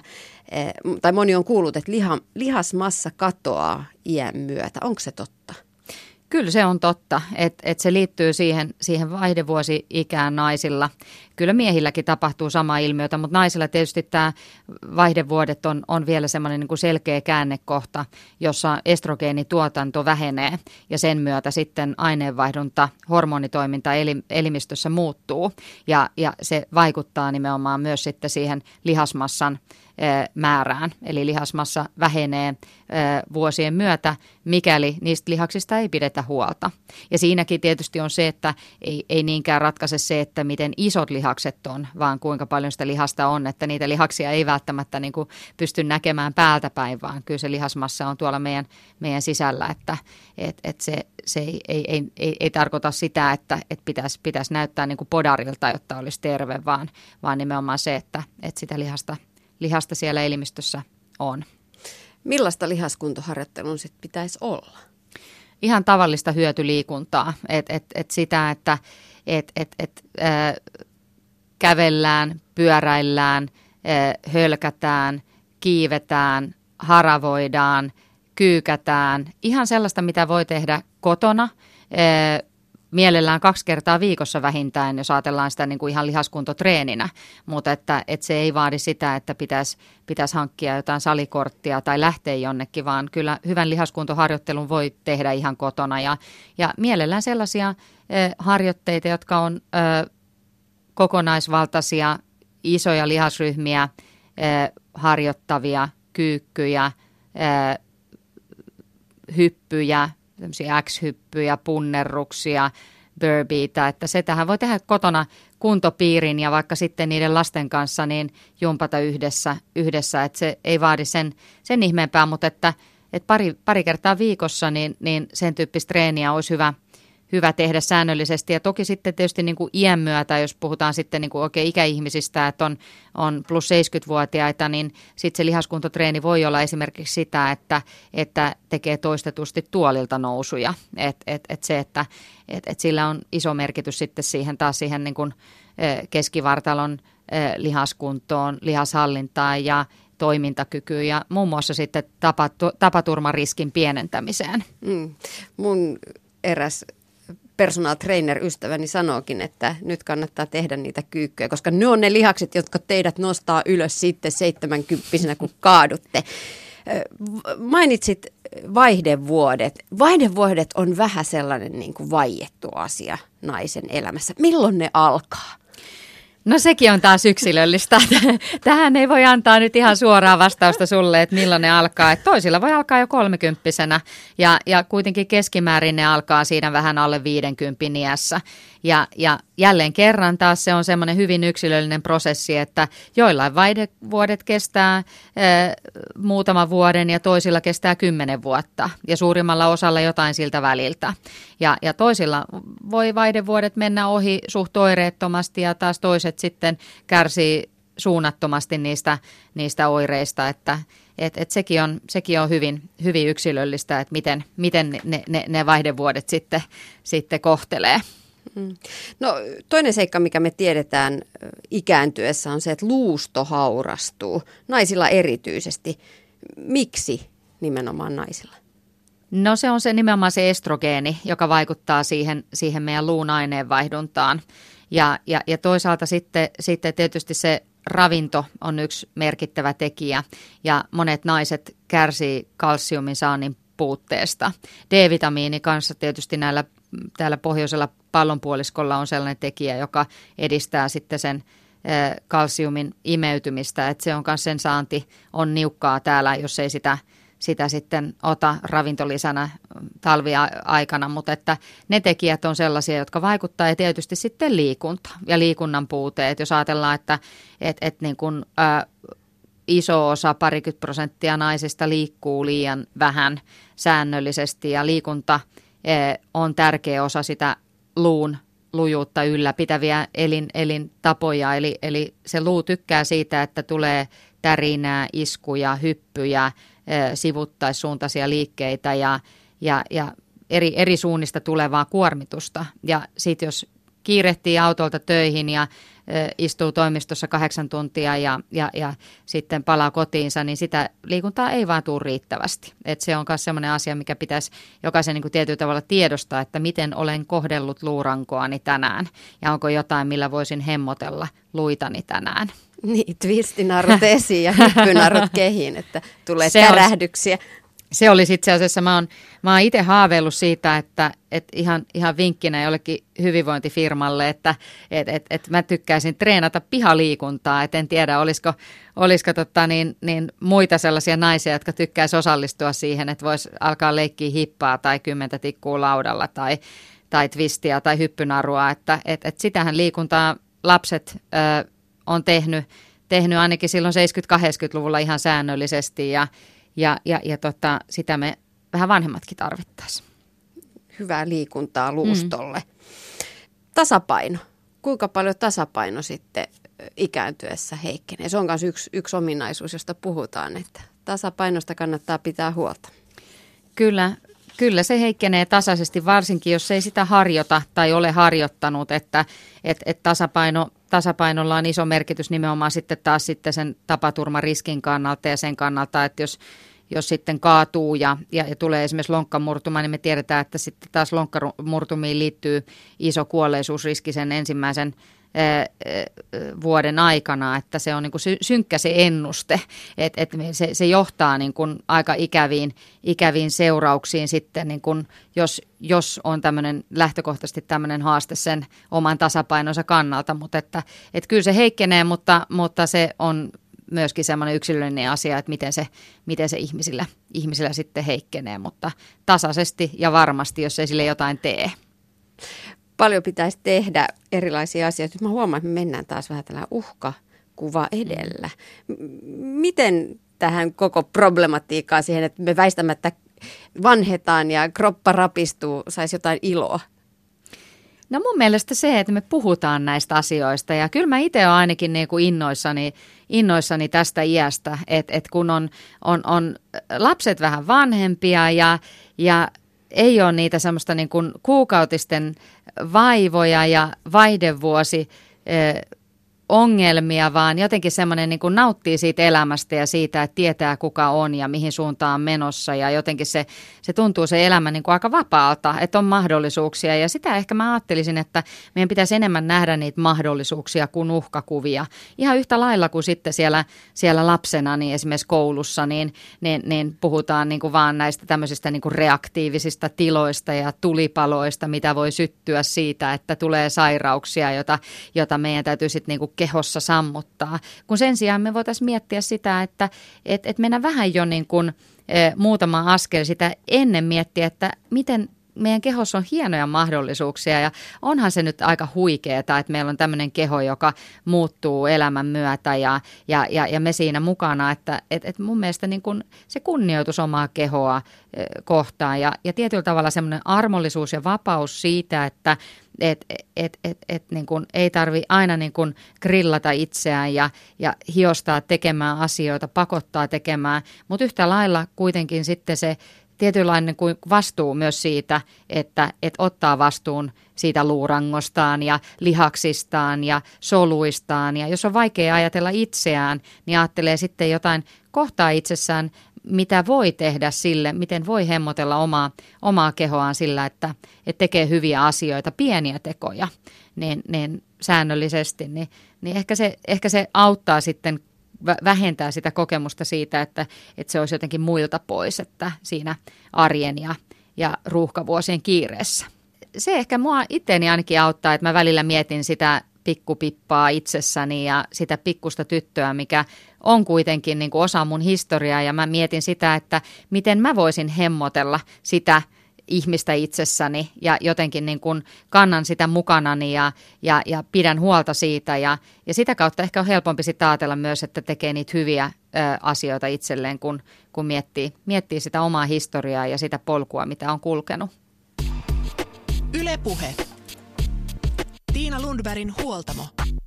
Speaker 2: tai moni on kuullut, että liha, lihasmassa katoaa iän myötä. Onko se totta?
Speaker 3: Kyllä se on totta, että et se liittyy siihen, siihen vaihdevuosi-ikään naisilla. Kyllä miehilläkin tapahtuu sama ilmiötä, mutta naisilla tietysti tämä vaihdevuodet on, on vielä semmoinen niin kuin selkeä käännekohta, jossa estrogeenituotanto vähenee ja sen myötä sitten aineenvaihdunta, hormonitoiminta elimistössä muuttuu ja, ja se vaikuttaa nimenomaan myös sitten siihen lihasmassan määrään, eli lihasmassa vähenee vuosien myötä, mikäli niistä lihaksista ei pidetä huolta. Ja siinäkin tietysti on se, että ei, ei niinkään ratkaise se, että miten isot lihakset on, vaan kuinka paljon sitä lihasta on, että niitä lihaksia ei välttämättä niin kuin pysty näkemään päältä päin, vaan kyllä se lihasmassa on tuolla meidän, meidän sisällä, että et, et se, se ei, ei, ei, ei, ei tarkoita sitä, että et pitäisi, pitäisi näyttää niin kuin podarilta, jotta olisi terve, vaan, vaan nimenomaan se, että et sitä lihasta lihasta siellä elimistössä on.
Speaker 2: Millaista lihaskuntoharjoittelun sit pitäisi olla?
Speaker 3: Ihan tavallista hyötyliikuntaa. Et, et, et sitä, että et, et, et, äh, kävellään, pyöräillään, äh, hölkätään, kiivetään, haravoidaan, kyykätään. Ihan sellaista, mitä voi tehdä kotona. Äh, mielellään kaksi kertaa viikossa vähintään, jos ajatellaan sitä niin kuin ihan lihaskuntotreeninä, mutta että, että se ei vaadi sitä, että pitäisi, pitäisi hankkia jotain salikorttia tai lähteä jonnekin, vaan kyllä hyvän lihaskuntoharjoittelun voi tehdä ihan kotona ja, ja mielellään sellaisia eh, harjoitteita, jotka on eh, kokonaisvaltaisia, isoja lihasryhmiä eh, harjoittavia, kyykkyjä, eh, hyppyjä, tämmöisiä X-hyppyjä, punnerruksia, burpeeitä, että se tähän voi tehdä kotona kuntopiirin ja vaikka sitten niiden lasten kanssa niin jumpata yhdessä, yhdessä että se ei vaadi sen, sen ihmeempää, mutta että, että pari, pari kertaa viikossa niin, niin sen tyyppistä treeniä olisi hyvä, hyvä tehdä säännöllisesti ja toki sitten tietysti niin kuin iän myötä, jos puhutaan sitten niin kuin oikein ikäihmisistä, että on, on plus seitsemänkymmentävuotiaita, niin sitten se lihaskuntotreeni voi olla esimerkiksi sitä, että, että tekee toistetusti tuolilta nousuja, että et, et se, että et, et sillä on iso merkitys sitten siihen taas siihen niin kuin keskivartalon lihaskuntoon, lihashallintaan ja toimintakykyyn ja muun muassa sitten tapaturmariskin pienentämiseen.
Speaker 2: Mm. Mun eräs personal trainer ystäväni sanookin, että nyt kannattaa tehdä niitä kyykkyjä, koska ne on ne lihakset, jotka teidät nostaa ylös sitten seitsemänkymppisenä, kun kaadutte. Mainitsit vaihdevuodet. Vaihdevuodet on vähän sellainen niin kuin vaiettu asia naisen elämässä. Milloin ne alkaa?
Speaker 3: No sekin on taas yksilöllistä. Tähän ei voi antaa nyt ihan suoraa vastausta sulle, että milloin ne alkaa. Että toisilla voi alkaa jo kolmekymppisenä ja, ja kuitenkin keskimäärin ne alkaa siinä vähän alle viidenkympin iässä. Ja, ja jälleen kerran taas se on semmoinen hyvin yksilöllinen prosessi, että joillain vaihdevuodet kestää e, muutaman vuoden ja toisilla kestää kymmenen vuotta ja suurimmalla osalla jotain siltä väliltä. Ja, ja toisilla voi vaihdevuodet mennä ohi suht oireettomasti ja taas toiset sitten kärsii suunnattomasti niistä, niistä oireista, että et, et sekin on, sekin on hyvin, hyvin yksilöllistä, että miten, miten ne, ne, ne vaihdevuodet sitten, sitten kohtelee.
Speaker 2: No toinen seikka, mikä me tiedetään ikääntyessä on se, että luusto haurastuu, naisilla erityisesti. Miksi nimenomaan naisilla?
Speaker 3: No se on se nimenomaan se estrogeeni, joka vaikuttaa siihen, siihen meidän luun aineenvaihduntaan. Ja, ja, ja toisaalta sitten, sitten tietysti se ravinto on yksi merkittävä tekijä ja monet naiset kärsii kalsiumin saannin puutteesta. D-vitamiini kanssa tietysti näillä täällä pohjoisella pallonpuoliskolla on sellainen tekijä, joka edistää sitten sen kalsiumin imeytymistä, että se on myös sen saanti on niukkaa täällä, jos ei sitä, sitä sitten ota ravintolisänä talviaikana, mutta että ne tekijät on sellaisia, jotka vaikuttaa ja tietysti sitten liikunta ja liikunnan puute, että jos ajatellaan, että et, et niin kun, ä, iso osa, parikymmentä prosenttia naisista liikkuu liian vähän säännöllisesti ja liikunta on tärkeä osa sitä luun lujuutta ylläpitäviä elin, elintapoja. Eli, eli se luu tykkää siitä, että tulee tärinää, iskuja, hyppyjä, sivuttaissuuntaisia liikkeitä ja, ja, ja eri, eri suunnista tulevaa kuormitusta. Ja sitten jos kiirehtii autolta töihin ja istuu toimistossa kahdeksan tuntia ja, ja, ja sitten palaa kotiinsa, niin sitä liikuntaa ei vaan tule riittävästi. Et se on myös sellainen asia, mikä pitäisi jokaisen niin kuin tietyllä tavalla tiedostaa, että miten olen kohdellut luurankoani tänään ja onko jotain, millä voisin hemmotella luitani tänään.
Speaker 2: Niin, twistinarrut esiin ja hyppynarrut kehiin, että tulee se tärähdyksiä. On,
Speaker 3: se olisi itse asiassa, mä oon, mä oon itse haaveillut siitä, että et ihan, ihan vinkkinä jollekin hyvinvointifirmalle, että et, et, et mä tykkäisin treenata pihaliikuntaa. Et en tiedä, olisiko, olisiko totta niin, niin muita sellaisia naisia, jotka tykkäisi osallistua siihen, että voisi alkaa leikkiä hippaa tai kymmentä tikkuu laudalla tai, tai twistiä tai hyppynarua. Että et, et sitähän liikuntaa lapset ö, on tehnyt, tehnyt ainakin silloin seitsemänkymmentä-kahdeksankymmentäluvulla ihan säännöllisesti ja Ja, ja, ja tota, sitä me vähän vanhemmatkin tarvittaisiin.
Speaker 2: Hyvää liikuntaa luustolle. Mm. Tasapaino. Kuinka paljon tasapaino sitten ikääntyessä heikkenee? Se on myös yksi, yksi ominaisuus, josta puhutaan, että tasapainosta kannattaa pitää huolta.
Speaker 3: Kyllä, kyllä se heikkenee tasaisesti, varsinkin jos ei sitä harjoita tai ole harjoittanut, että et, et tasapaino, tasapainolla on iso merkitys nimenomaan sitten taas sitten sen tapaturmariskin kannalta ja sen kannalta, että jos jos sitten kaatuu ja, ja, ja tulee esimerkiksi lonkkamurtuma, niin me tiedetään, että sitten taas lonkkamurtumiin liittyy iso kuolleisuusriski sen ensimmäisen vuoden aikana, että se on niin kuin synkkä se ennuste, että, että se, se johtaa niin kuin aika ikäviin, ikäviin seurauksiin sitten, niin kuin jos, jos on tämmöinen lähtökohtaisesti tämmöinen haaste sen oman tasapainonsa kannalta, mutta että, että kyllä se heikkenee, mutta, mutta se on myöskin semmoinen yksilöllinen asia, että miten se, miten se ihmisillä, ihmisillä sitten heikkenee, mutta tasaisesti ja varmasti, jos ei sille jotain tee.
Speaker 2: Paljon pitäisi tehdä erilaisia asioita. Nyt mä huomaan, että me mennään taas vähän tällä uhkakuva edellä. Miten tähän koko problematiikkaan siihen, että me väistämättä vanhetaan ja kroppa rapistuu, saisi jotain iloa?
Speaker 3: No mun mielestä se, että me puhutaan näistä asioista ja kyllä mä itse olen ainakin niin kuin innoissani, innoissani tästä iästä, että, että kun on, on, on lapset vähän vanhempia ja, ja ei ole niitä semmoista niin kuin kuukautisten vaivoja ja vaihdevuosi ongelmia, vaan jotenkin semmoinen niin kuin nauttii siitä elämästä ja siitä, että tietää kuka on ja mihin suuntaan on menossa ja jotenkin se, se tuntuu se elämä niin kuin aika vapaalta, että on mahdollisuuksia ja sitä ehkä mä ajattelisin, että meidän pitäisi enemmän nähdä niitä mahdollisuuksia kuin uhkakuvia. Ihan yhtä lailla kuin sitten siellä, siellä lapsena, niin esimerkiksi koulussa, niin, niin, niin puhutaan niin kuin vaan näistä tämmöisistä niin kuin reaktiivisista tiloista ja tulipaloista, mitä voi syttyä siitä, että tulee sairauksia, jota, jota meidän täytyy sitten niin kuin kehossa sammuttaa, kun sen sijaan me voitaisiin miettiä sitä, että et, et mennä vähän jo niin kuin, e, muutama askel sitä ennen miettiä, että miten meidän kehossa on hienoja mahdollisuuksia ja onhan se nyt aika huikeeta, että meillä on tämmöinen keho, joka muuttuu elämän myötä ja, ja, ja, ja me siinä mukana, että et, et mun mielestä niin kun se kunnioitus omaa kehoa e, kohtaan ja, ja tietyllä tavalla semmoinen armollisuus ja vapaus siitä, että et, et, et, et, niin kun ei tarvitse aina niin kun grillata itseään ja, ja hiostaa tekemään asioita, pakottaa tekemään, mutta yhtä lailla kuitenkin sitten se tietynlainen kuin vastuu myös siitä, että, että ottaa vastuun siitä luurangostaan ja lihaksistaan ja soluistaan. Ja jos on vaikea ajatella itseään, niin ajattelee sitten jotain kohtaa itsessään, mitä voi tehdä sille, miten voi hemmotella omaa, omaa kehoaan sillä, että, että tekee hyviä asioita, pieniä tekoja niin, niin säännöllisesti. Niin, niin ehkä, se, ehkä se auttaa sitten vähentää sitä kokemusta siitä, että, että se olisi jotenkin muilta pois, että siinä arjen ja, ja ruuhkavuosien kiireessä. Se ehkä mua itseäni ainakin auttaa, että mä välillä mietin sitä pikkupippaa itsessäni ja sitä pikkusta tyttöä, mikä on kuitenkin niin kuin osa mun historiaa ja mä mietin sitä, että miten mä voisin hemmotella sitä ihmistä itsessäni ja jotenkin niin kuin kannan sitä mukanani ja, ja, ja pidän huolta siitä ja, ja sitä kautta ehkä on helpompi sitten ajatella myös, että tekee niitä hyviä ö, asioita itselleen, kun, kun miettii, miettii sitä omaa historiaa ja sitä polkua, mitä on kulkenut.
Speaker 1: Yle Puhe. Tiina Lundbergin huoltamo.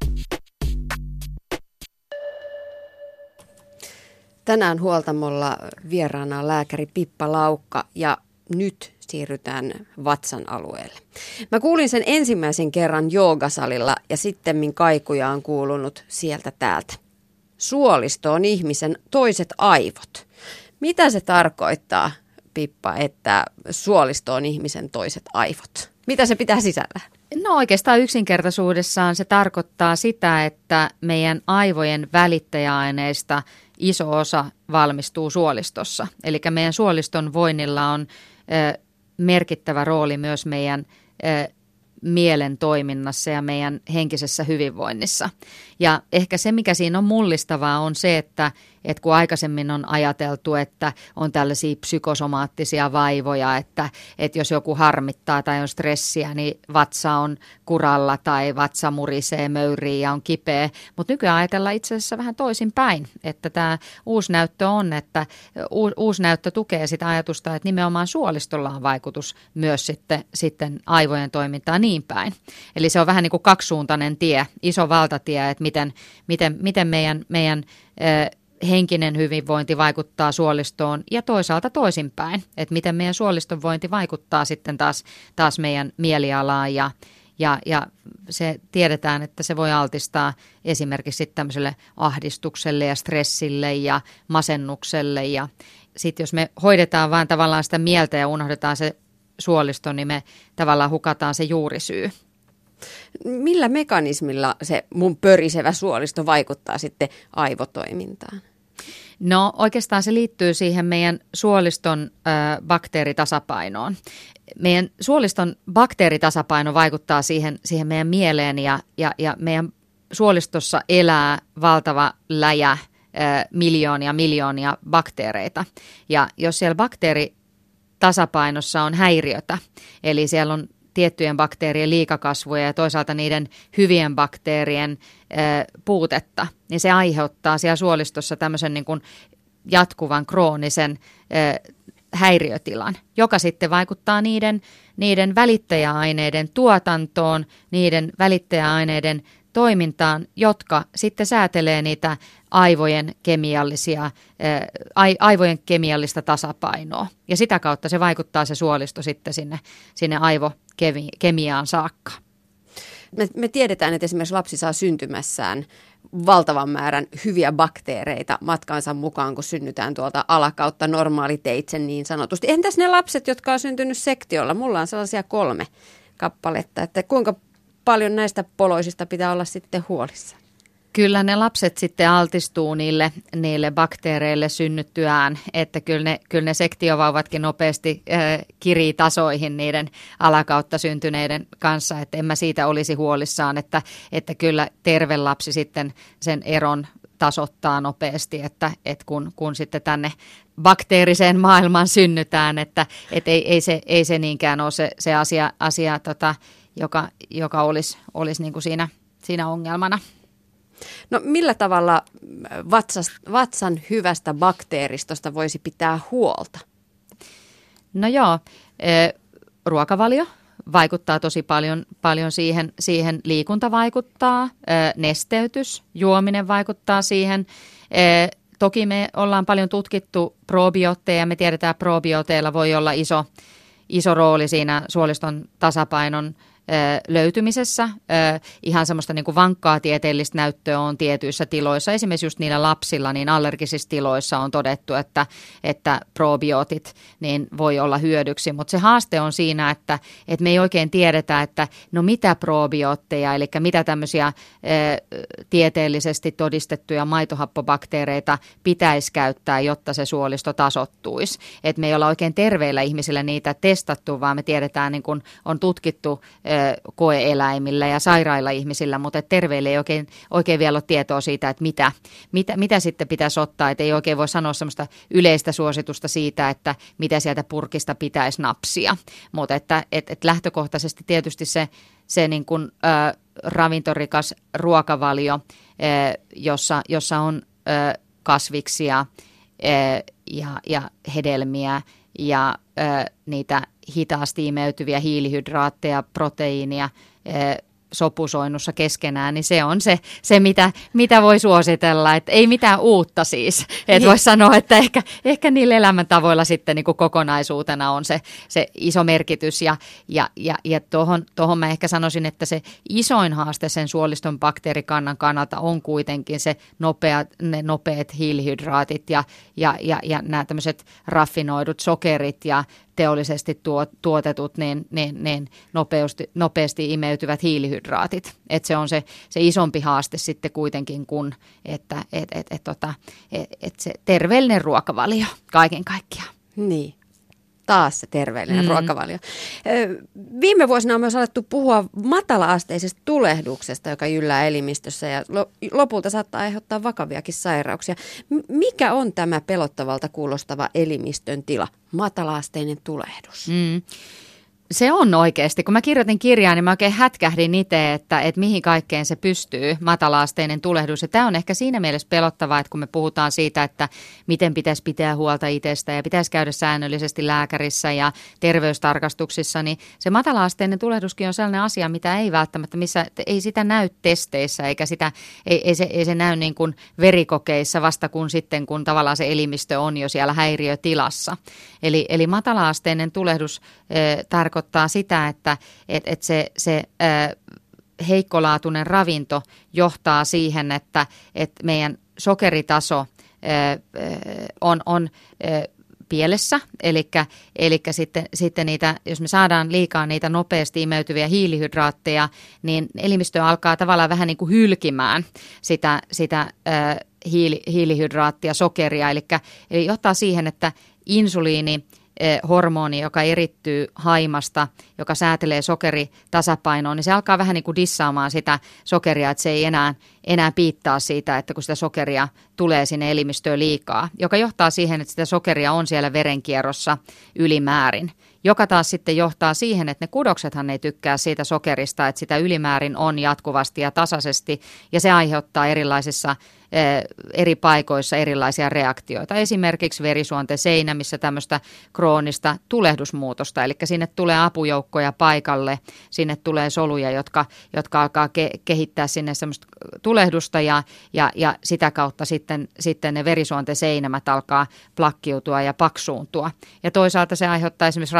Speaker 2: Tänään huoltamolla vieraana on lääkäri Pippa Laukka ja nyt siirrytään vatsan alueelle. Mä kuulin sen ensimmäisen kerran joogasalilla ja sittemmin kaikuja on kuulunut sieltä täältä. Suolisto on ihmisen toiset aivot. Mitä se tarkoittaa, Pippa, että suolisto on ihmisen toiset aivot? Mitä se pitää sisällä?
Speaker 3: No oikeastaan yksinkertaisuudessaan se tarkoittaa sitä, että meidän aivojen välittäjäaineista iso osa valmistuu suolistossa. Eli meidän suoliston voinnilla on ö, merkittävä rooli myös meidän ö, mielen toiminnassa ja meidän henkisessä hyvinvoinnissa. Ja ehkä se, mikä siinä on mullistavaa, on se, että, että kun aikaisemmin on ajateltu, että on tällaisia psykosomaattisia vaivoja, että, että jos joku harmittaa tai on stressiä, niin vatsa on kuralla tai vatsa murisee, möyrii ja on kipeä. Mutta nykyään ajatellaan itse asiassa vähän toisinpäin, että tämä uusi näyttö on, että uusi näyttö tukee sitä ajatusta, että nimenomaan suolistolla on vaikutus myös sitten, sitten aivojen toimintaan niin päin. Eli se on vähän niin kuin kaksisuuntainen tie, iso valtatie, että miten, miten, miten meidän, meidän henkinen hyvinvointi vaikuttaa suolistoon ja toisaalta toisinpäin, että miten meidän suoliston vointi vaikuttaa sitten taas, taas meidän mielialaan ja, ja, ja se tiedetään, että se voi altistaa esimerkiksi tämmöiselle ahdistukselle ja stressille ja masennukselle ja, sitten jos me hoidetaan vaan tavallaan sitä mieltä ja unohdetaan se suolisto, niin me tavallaan hukataan se juurisyy.
Speaker 2: Millä mekanismilla se mun pörisevä suolisto vaikuttaa sitten aivotoimintaan?
Speaker 3: No oikeastaan se liittyy siihen meidän suoliston ö, bakteeritasapainoon. Meidän suoliston bakteeritasapaino vaikuttaa siihen, siihen meidän mieleen ja, ja, ja meidän suolistossa elää valtava läjä ö, miljoonia miljoonia bakteereita. Ja jos siellä bakteeritasapainossa on häiriötä, eli siellä on tiettyjen bakteerien liikakasvuja ja toisaalta niiden hyvien bakteerien ö, puutetta, niin se aiheuttaa siellä suolistossa tämmöisen niin kuin jatkuvan kroonisen ö, häiriötilan, joka sitten vaikuttaa niiden, niiden välittäjäaineiden tuotantoon, niiden välittäjäaineiden toimintaan, jotka sitten säätelee niitä aivojen kemiallisia, aivojen kemiallista tasapainoa. Ja sitä kautta se vaikuttaa se suolisto sitten sinne, sinne aivokemiaan saakka.
Speaker 2: Me, me tiedetään, että esimerkiksi lapsi saa syntymässään valtavan määrän hyviä bakteereita matkaansa mukaan, kun synnytään tuolta alakautta normaaliteitse niin sanotusti. Entäs ne lapset, jotka on syntynyt sektiolla? Mulla on sellaisia kolme kappaletta, että kuinka paljon näistä poloisista pitää olla sitten huolissa?
Speaker 3: Kyllä ne lapset sitten altistuu niille, niille bakteereille synnyttyään, että kyllä ne, kyllä ne sektiovauvatkin nopeasti äh, kirii tasoihin niiden alakautta syntyneiden kanssa, että en mä siitä olisi huolissaan, että, että kyllä terve lapsi sitten sen eron tasoittaa nopeasti, että, että kun, kun sitten tänne bakteeriseen maailmaan synnytään, että, että ei, ei, se, ei se niinkään ole se, se asia, asia tota, joka, joka olisi, olisi niin kuin siinä, siinä ongelmana.
Speaker 2: No millä tavalla vatsas, vatsan hyvästä bakteeristosta voisi pitää huolta?
Speaker 3: No joo, ruokavalio vaikuttaa tosi paljon, paljon siihen, siihen, liikunta vaikuttaa, nesteytys, juominen vaikuttaa siihen. Toki me ollaan paljon tutkittu probiootteja ja me tiedetään, että probiooteilla voi olla iso, iso rooli siinä suoliston tasapainon löytymisessä. Ihan semmoista niin kuin vankkaa tieteellistä näyttöä on tietyissä tiloissa. Esimerkiksi just niillä lapsilla, niin allergisissa tiloissa on todettu, että, että probiootit niin voi olla hyödyksi. Mutta se haaste on siinä, että, että me ei oikein tiedetä, että no mitä probiootteja, eli mitä tämmöisiä ä, tieteellisesti todistettuja maitohappobakteereita pitäisi käyttää, jotta se suolisto tasoittuisi. Et me ei olla oikein terveillä ihmisillä niitä testattu, vaan me tiedetään, niin kuin on tutkittu koe-eläimillä ja sairailla ihmisillä, mutta terveille ei oikein, oikein vielä ole tietoa siitä, että mitä, mitä, mitä sitten pitäisi ottaa. Että ei oikein voi sanoa semmoista yleistä suositusta siitä, että mitä sieltä purkista pitäisi napsia. Mutta että et, et lähtökohtaisesti tietysti se, se niin kuin, ö, ravintorikas ruokavalio, ö, jossa, jossa on ö, kasviksia ö, ja, ja hedelmiä ja ö, niitä hitaasti imeytyviä hiilihydraatteja, proteiinia e, sopusoinnussa keskenään, niin se on se, se mitä, mitä voi suositella. Et ei mitään uutta siis. Et voi sanoa, että ehkä, ehkä niillä elämäntavoilla sitten niin kuin kokonaisuutena on se, se iso merkitys. Ja, ja, ja, ja tuohon, tuohon mä ehkä sanoisin, että se isoin haaste sen suoliston bakteerikannan kannalta on kuitenkin se nopeat, ne nopeat hiilihydraatit ja, ja, ja, ja nämä tämmöiset raffinoidut sokerit ja teollisesti tuotetut niin, niin, niin nopeasti, nopeasti imeytyvät hiilihydraatit. Et se on se, se isompi haaste sitten kuitenkin kuin, että et, et, et, tota, et, et se terveellinen ruokavalio kaiken kaikkiaan.
Speaker 2: Niin. Taas se terveellinen mm. ruokavalio. Viime vuosina on myös alettu puhua matala-asteisesta tulehduksesta, joka jyllää elimistössä ja lopulta saattaa aiheuttaa vakaviakin sairauksia. Mikä on tämä pelottavalta kuulostava elimistön tila, matala-asteinen tulehdus?
Speaker 3: Mm. Se on oikeasti. Kun mä kirjoitin kirjaa, niin mä oikein hätkähdin itse, että, että mihin kaikkeen se pystyy, matala-asteinen tulehdus. Ja tämä on ehkä siinä mielessä pelottavaa, että kun me puhutaan siitä, että miten pitäisi pitää huolta itsestä ja pitäisi käydä säännöllisesti lääkärissä ja terveystarkastuksissa, niin se matala-asteinen tulehduskin on sellainen asia, mitä ei välttämättä, missä ei sitä näy testeissä eikä sitä, ei, ei, se, ei se näy niin kuin verikokeissa vasta kun sitten, kun tavallaan se elimistö on jo siellä häiriötilassa. Eli, eli matala-asteinen tulehdus äh, tarkoittaa sitä, että et, et se, se äh, heikkolaatuinen ravinto johtaa siihen, että et meidän sokeritaso äh, on, on äh, pielessä, eli, eli sitten, sitten niitä, jos me saadaan liikaa niitä nopeasti imeytyviä hiilihydraatteja, niin elimistö alkaa tavallaan vähän niin kuin hylkimään sitä, sitä äh, hiili, hiilihydraattia, sokeria, eli, eli johtaa siihen, että insuliini, hormoni, joka erittyy haimasta, joka säätelee sokeritasapainoa, niin se alkaa vähän niin kuin dissaamaan sitä sokeria, että se ei enää, enää piittaa siitä, että kun sitä sokeria tulee sinne elimistöön liikaa, joka johtaa siihen, että sitä sokeria on siellä verenkierrossa ylimäärin, joka taas sitten johtaa siihen, että ne kudoksethan ei tykkää siitä sokerista, että sitä ylimäärin on jatkuvasti ja tasaisesti, ja se aiheuttaa erilaisissa eri paikoissa erilaisia reaktioita. Esimerkiksi verisuonten seinä, missä tämmöistä kroonista tulehdusmuutosta, eli sinne tulee apujoukkoja paikalle, sinne tulee soluja, jotka, jotka alkaa ke- kehittää sinne semmoista tulehdusta ja, ja, ja sitä kautta sitten, sitten ne verisuonten seinämät alkaa plakkiutua ja paksuuntua. Ja toisaalta se aiheuttaa esimerkiksi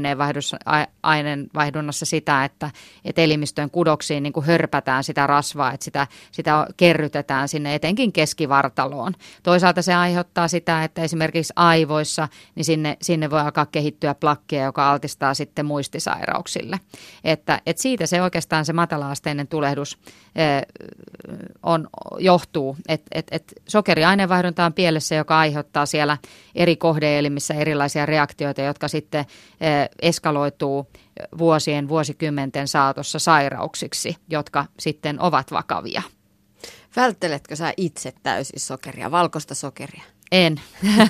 Speaker 3: rasva-aineenvaihdunnassa sitä, että, että elimistön kudoksiin niin kuin hörpätään sitä rasvaa, että sitä, sitä kerrytetään sinne etenkin keskivartaloon. Toisaalta se aiheuttaa sitä, että esimerkiksi aivoissa, niin sinne, sinne voi alkaa kehittyä plakkia, joka altistaa sitten muistisairauksille. Että, että siitä se oikeastaan se matala-asteinen tulehdus eh, on, johtuu, että et, et sokeriaineenvaihdunta on pielessä, joka aiheuttaa siellä eri kohdeelimissä erilaisia reaktioita, jotka sitten eh, eskaloituu vuosien, vuosikymmenten saatossa sairauksiksi, jotka sitten ovat vakavia.
Speaker 2: Vältteletkö sä itse täysin sokeria, valkoista sokeria?
Speaker 3: En.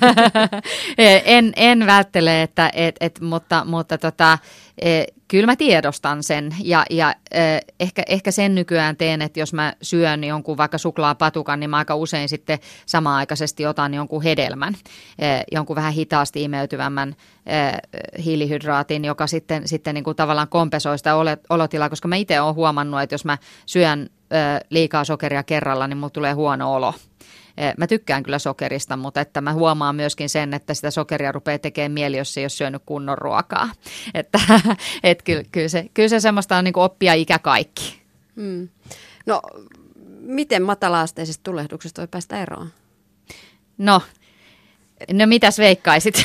Speaker 3: en, en välttele, että, et, et, mutta, mutta tota, e, kyllä mä tiedostan sen ja, ja e, ehkä, ehkä sen nykyään teen, että jos mä syön jonkun vaikka suklaapatukan, niin mä aika usein sitten samanaikaisesti otan jonkun hedelmän, e, jonkun vähän hitaasti imeytyvämmän e, hiilihydraatin, joka sitten, sitten niin kuin tavallaan kompensoi sitä olotilaa, koska mä itse olen huomannut, että jos mä syön liikaa sokeria kerralla, niin mulla tulee huono olo. Mä tykkään kyllä sokerista, mutta että mä huomaan myöskin sen, että sitä sokeria rupeaa tekemään mieli, jos ei ole syönyt kunnon ruokaa. Että et kyllä, kyllä, se, kyllä se semmoista on niin kuin oppia ikä kaikki.
Speaker 2: Hmm. No, miten matala-asteisesta tulehduksesta voi päästä eroon?
Speaker 3: No, no mitäs veikkaisit?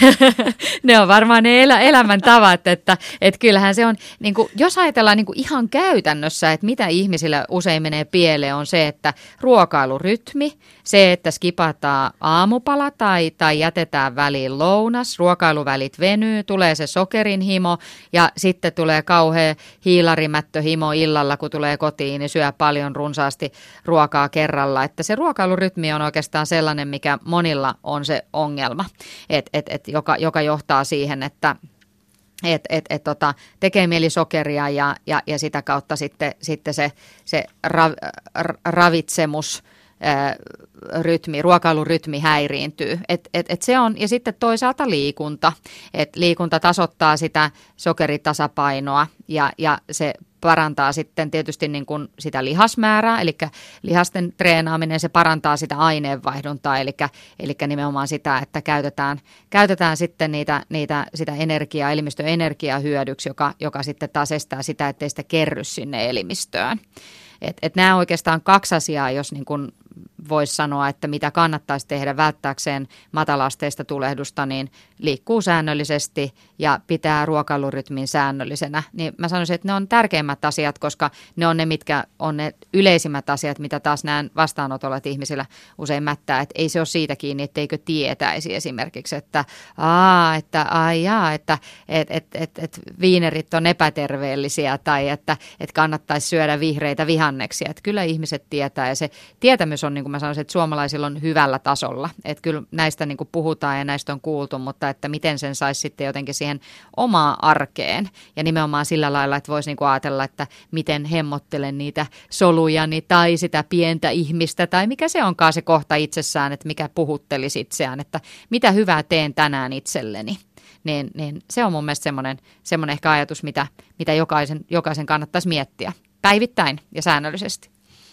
Speaker 3: Ne on varmaan ne elä, elämäntavat, että, että kyllähän se on, niin kuin, jos ajatellaan niin kuin ihan käytännössä, että mitä ihmisillä usein menee pieleen, on se, että ruokailurytmi, se, että skipataan aamupala tai, tai jätetään väliin lounas, ruokailuvälit venyy, tulee se sokerin himo ja sitten tulee kauhea hiilarimättöhimo illalla, kun tulee kotiin, niin syö paljon runsaasti ruokaa kerralla. Että se ruokailurytmi on oikeastaan sellainen, mikä monilla on se ongelma. Et, et, et, joka, joka johtaa siihen, että et, et, et, tota, tekee mieli sokeria ja, ja, ja sitä kautta sitten, sitten se, se rav, ravitsemus, ää, rytmi, ruokailurytmi häiriintyy. Et, et, et se on, ja sitten toisaalta liikunta. Et liikunta tasoittaa sitä sokeritasapainoa ja, ja se parantaa sitten tietysti niin kuin sitä lihasmäärää, eli lihasten treenaaminen, se parantaa sitä aineenvaihduntaa, eli, eli nimenomaan sitä, että käytetään, käytetään sitten niitä, niitä, sitä energiaa, elimistön energiaa hyödyksi, joka, joka sitten taas estää sitä, ettei sitä kerry sinne elimistöön. Et, et nämä on oikeastaan kaksi asiaa, jos niin kuin voisi sanoa, että mitä kannattaisi tehdä välttääkseen matala-asteista tulehdusta, niin liikkuu säännöllisesti ja pitää ruokailurytmin säännöllisenä. Niin mä sanoisin, että ne on tärkeimmät asiat, koska ne on ne, mitkä on ne yleisimmät asiat, mitä taas nämä vastaanotolla ihmisillä usein mättää. Että ei se ole siitä kiinni, etteikö tietäisi esimerkiksi, että aa, että ai jaa, että et, et, et, et viinerit on epäterveellisiä tai että et kannattaisi syödä vihreitä vihanneksia. Että kyllä ihmiset tietää ja se tietämys on, niin kuin mä sanoisin, että suomalaisilla on hyvällä tasolla. Että kyllä näistä niin kuin puhutaan ja näistä on kuultu, mutta että miten sen saisi sitten jotenkin siihen omaan arkeen. Ja nimenomaan sillä lailla, että voisi niin kuin ajatella, että miten hemmottelen niitä solujani tai sitä pientä ihmistä tai mikä se onkaan se kohta itsessään, että mikä puhuttelisi itseään, että mitä hyvää teen tänään itselleni. Niin, niin se on mun mielestä semmoinen, semmoinen ehkä ajatus, mitä, mitä jokaisen, jokaisen kannattaisi miettiä päivittäin ja säännöllisesti.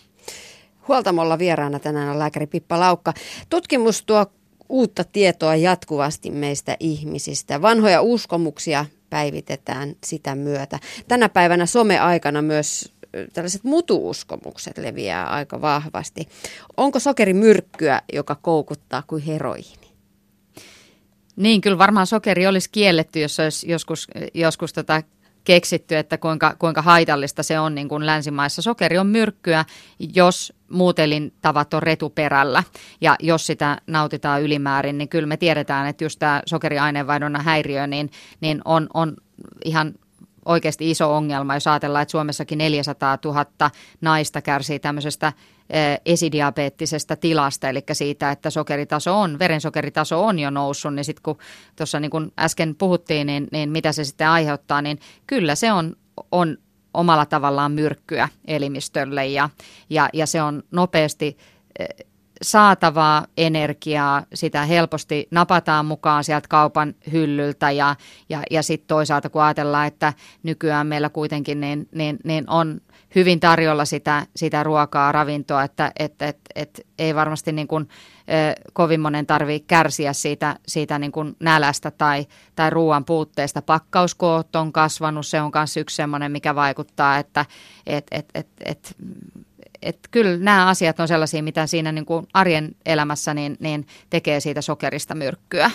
Speaker 2: Huoltamolla vieraana tänään on lääkäri Pippa Laukka. Tutkimus tuo uutta tietoa jatkuvasti meistä ihmisistä. Vanhoja uskomuksia päivitetään sitä myötä. Tänä päivänä some-aikana myös tällaiset mutu-uskomukset leviää aika vahvasti. Onko sokeri myrkkyä, joka koukuttaa kuin heroiini?
Speaker 3: Niin, kyllä varmaan sokeri olisi kielletty, jos olisi joskus, joskus tota keksitty, että kuinka, kuinka haitallista se on niin kuin länsimaissa. Sokeri on myrkkyä, jos muut elintavat on retuperällä ja jos sitä nautitaan ylimäärin, niin kyllä me tiedetään, että just tämä sokeriaineenvaihdunnan häiriö niin, niin on, on ihan oikeasti iso ongelma, jos ajatellaan, että Suomessakin neljäsataatuhatta naista kärsii tämmöisestä esidiabeettisesta tilasta, eli siitä, että sokeritaso on, verensokeritaso on jo noussut, niin sitten kun tuossa niin kun äsken puhuttiin, niin, niin mitä se sitten aiheuttaa, niin kyllä se on, on omalla tavallaan myrkkyä elimistölle ja, ja, ja se on nopeasti saatavaa energiaa, sitä helposti napataan mukaan sieltä kaupan hyllyltä ja, ja, ja sitten toisaalta kun ajatellaan, että nykyään meillä kuitenkin niin, niin, niin on hyvin tarjolla sitä, sitä ruokaa, ravintoa, että et, et, et ei varmasti niin kuin, ö, kovin monen tarvitse kärsiä siitä, siitä niin kuin nälästä tai, tai ruoan puutteesta. Pakkauskoot on kasvanut, se on myös yksi semmoinen, mikä vaikuttaa, että et, et, et, et, et kyllä nämä asiat on sellaisia, mitä siinä niin kuin arjen elämässä niin, niin tekee siitä sokerista myrkkyä.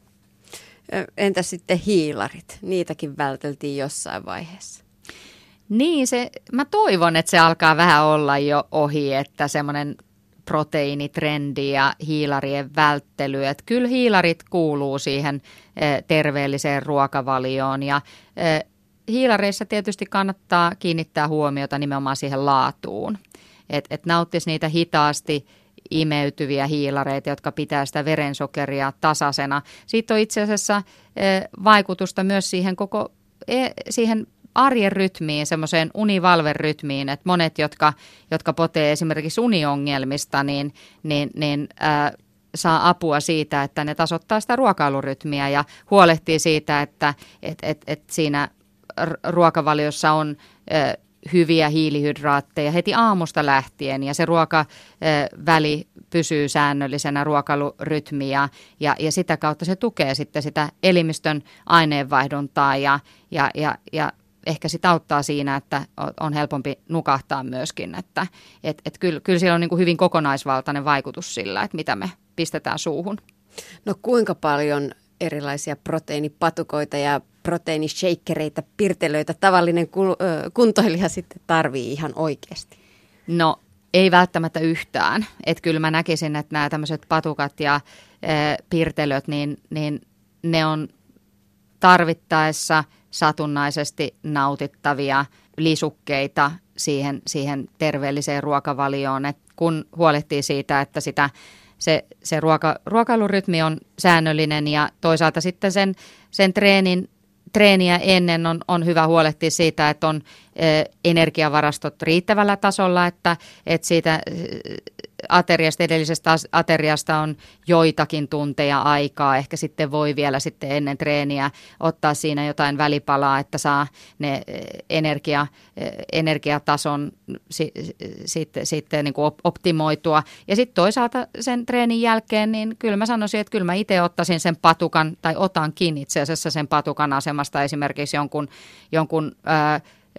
Speaker 2: Entä sitten hiilarit? Niitäkin välteltiin jossain vaiheessa.
Speaker 3: Niin, se, mä toivon, että se alkaa vähän olla jo ohi, että semmoinen proteiinitrendi ja hiilarien välttely. Että kyllä hiilarit kuuluu siihen terveelliseen ruokavalioon ja hiilareissa tietysti kannattaa kiinnittää huomiota nimenomaan siihen laatuun. Että et nauttisi niitä hitaasti imeytyviä hiilareita, jotka pitää sitä verensokeria tasaisena. Siitä on itse asiassa vaikutusta myös siihen koko siihen arjen rytmiin, semmoiseen univalverytmiin, että monet, jotka, jotka potee esimerkiksi uniongelmista, niin, niin, niin äh, saa apua siitä, että ne tasoittaa sitä ruokailurytmiä ja huolehtii siitä, että et, et, et siinä ruokavaliossa on äh, hyviä hiilihydraatteja heti aamusta lähtien ja se ruokaväli pysyy säännöllisenä ruokailurytmiä ja, ja sitä kautta se tukee sitten sitä elimistön aineenvaihduntaa ja, ja, ja, ja ehkä sitä auttaa siinä, että on helpompi nukahtaa myöskin, että et, et kyllä, kyllä siellä on niin kuin hyvin kokonaisvaltainen vaikutus sillä, että mitä me pistetään suuhun.
Speaker 2: No kuinka paljon erilaisia proteiinipatukoita ja proteiinishakereita, pirtelöitä tavallinen kuntoilija sitten tarvii ihan oikeasti?
Speaker 3: No ei välttämättä yhtään. Että kyllä mä näkisin, että nämä tämmöiset patukat ja e, pirtelöt, niin, niin ne on tarvittaessa satunnaisesti nautittavia lisukkeita siihen, siihen terveelliseen ruokavalioon. Et kun huolehtii siitä, että sitä Se, se ruoka, ruokailurytmi on säännöllinen ja toisaalta sitten sen, sen treenin, treeniä ennen on, on hyvä huolehtia siitä, että on e, energiavarastot riittävällä tasolla, että, että siitä ateriasta, edellisestä ateriasta on joitakin tunteja aikaa. Ehkä sitten voi vielä sitten ennen treeniä ottaa siinä jotain välipalaa, että saa ne energia, energiatason si, sitten, sitten niin kuin optimoitua. Ja sitten toisaalta sen treenin jälkeen, niin kyllä mä sanoisin, että kyllä mä itse ottaisin sen patukan, tai otankin itse asiassa sen patukan asemasta esimerkiksi jonkun, jonkun ää,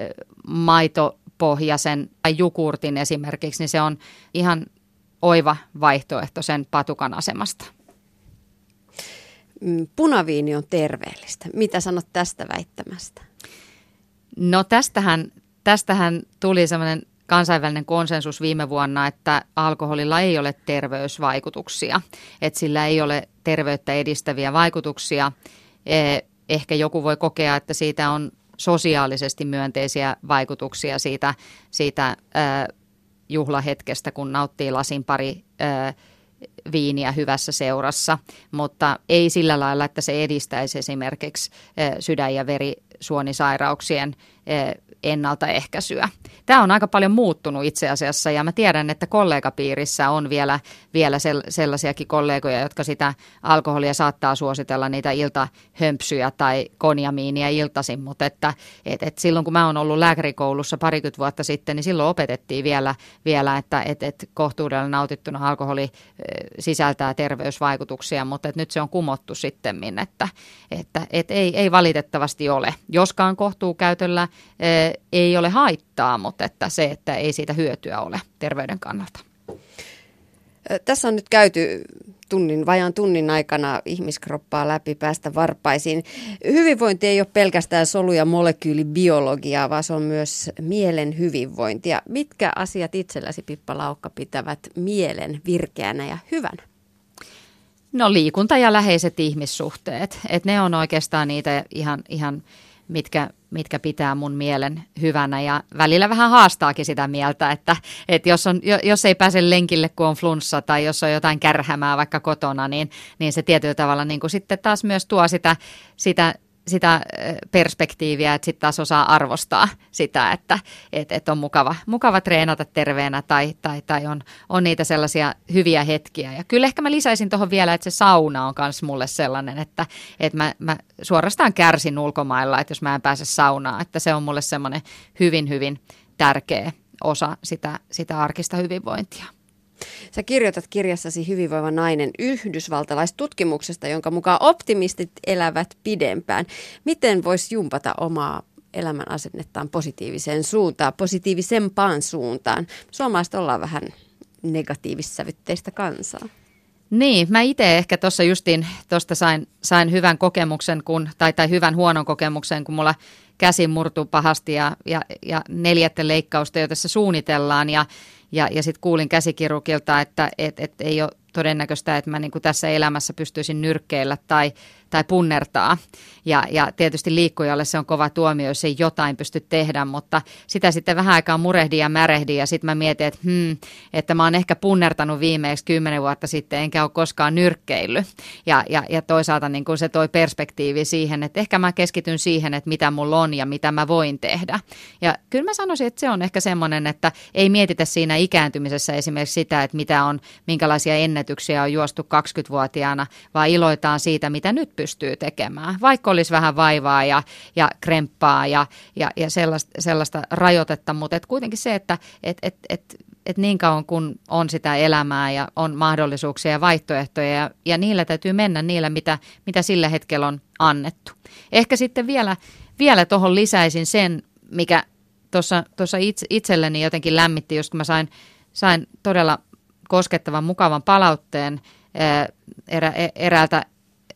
Speaker 3: maitopohjaisen tai jukurtin esimerkiksi, niin se on ihan oiva vaihtoehto sen patukan asemasta.
Speaker 2: Punaviini on terveellistä. Mitä sanot tästä väittämästä?
Speaker 3: No tästähän, tästähän tuli sellainen kansainvälinen konsensus viime vuonna, että alkoholilla ei ole terveysvaikutuksia, että sillä ei ole terveyttä edistäviä vaikutuksia. Ehkä joku voi kokea, että siitä on sosiaalisesti myönteisiä vaikutuksia siitä, siitä juhlahetkestä, kun nauttii lasin pari ö, viiniä hyvässä seurassa, mutta ei sillä lailla, että se edistäisi esimerkiksi ö, sydän- ja verisuonisairauksien ö, ennaltaehkäisyä. Tämä on aika paljon muuttunut itse asiassa ja mä tiedän, että kollegapiirissä on vielä, vielä sellaisiakin kollegoja, jotka sitä alkoholia saattaa suositella niitä iltahömpsyjä tai konjamiinia iltaisin, mutta että et, et silloin kun mä oon ollut lääkärikoulussa parikymmentä vuotta sitten, niin silloin opetettiin vielä, vielä että et, et kohtuudella nautittuna alkoholi sisältää terveysvaikutuksia, mutta et nyt se on kumottu sittemmin, että, että et ei, ei valitettavasti ole. Joskaan kohtuukäytöllä ei ole haittaa, mutta että se, että ei siitä hyötyä ole terveyden kannalta.
Speaker 2: Tässä on nyt käyty tunnin, vajaan tunnin aikana ihmiskroppaa läpi päästä varpaisiin. Hyvinvointi ei ole pelkästään solu- ja molekyylibiologiaa, vaan se on myös mielen hyvinvointia. Mitkä asiat itselläsi, Pippa Laukka, pitävät mielen virkeänä ja hyvänä?
Speaker 3: No liikunta ja läheiset ihmissuhteet, että ne on oikeastaan niitä ihan, ihan mitkä, mitkä pitää mun mielen hyvänä ja välillä vähän haastaakin sitä mieltä, että, että jos, on, jos ei pääse lenkille, kun on flunssa tai jos on jotain kärhämää vaikka kotona, niin, niin se tietyllä tavalla niin kuin sitten taas myös tuo sitä, sitä sitä perspektiiviä, että sitten taas osaa arvostaa sitä, että et, et on mukava, mukava treenata terveenä tai, tai, tai on, on niitä sellaisia hyviä hetkiä. Ja kyllä ehkä mä lisäisin tuohon vielä, että se sauna on myös mulle sellainen, että, että mä, mä suorastaan kärsin ulkomailla, että jos mä en pääse saunaan, että se on mulle semmoinen hyvin, hyvin tärkeä osa sitä, sitä arkista hyvinvointia.
Speaker 2: Sä kirjoitat kirjassasi Hyvinvoiva nainen yhdysvaltalaistutkimuksesta, jonka mukaan optimistit elävät pidempään. Miten voisi jumpata omaa elämän asennettaan positiiviseen suuntaan, positiivisempaan suuntaan? Suomalaiset ollaan vähän negatiivissävytteistä kansaa.
Speaker 3: Niin, mä itse ehkä tuossa justiin tuosta sain, sain hyvän kokemuksen, kun, tai, tai hyvän huonon kokemuksen, kun mulla käsi murtui pahasti ja, ja, ja neljättä leikkausta, jo tässä suunnitellaan ja Ja, ja sitten kuulin käsikirurgilta, että et, et ei ole todennäköistä, että mä niin kuin tässä elämässä pystyisin nyrkkeillä tai, tai punnertaa. Ja, ja tietysti liikkujalle se on kova tuomio, jos ei jotain pysty tehdä, mutta sitä sitten vähän aikaa murehdin ja märehdin ja sitten mä mietin, että, hmm, että mä oon ehkä punnertanut viimeksi kymmenen vuotta sitten, enkä ole koskaan nyrkkeillyt. Ja, ja, ja toisaalta niin kuin se toi perspektiivi siihen, että ehkä mä keskityn siihen, että mitä mulla on ja mitä mä voin tehdä. Ja kyllä mä sanoisin, että se on ehkä semmoinen, että ei mietitä siinä ikääntymisessä esimerkiksi sitä, että mitä on, minkälaisia ennätyksiä on juostu kaksikymmentävuotiaana, vaan iloitaan siitä, mitä nyt pystyy tekemään. Vaikka olisi vähän vaivaa ja, ja kremppaa ja, ja, ja sellaista, sellaista rajoitetta, mutta et kuitenkin se, että et, et, et, et niin kauan kun on sitä elämää ja on mahdollisuuksia ja vaihtoehtoja ja, ja niillä täytyy mennä niillä, mitä, mitä sillä hetkellä on annettu. Ehkä sitten vielä, vielä tuohon lisäisin sen, mikä tuossa itse, itselleni jotenkin lämmitti, just kun mä sain, sain todella koskettavan, mukavan palautteen erä, eräältä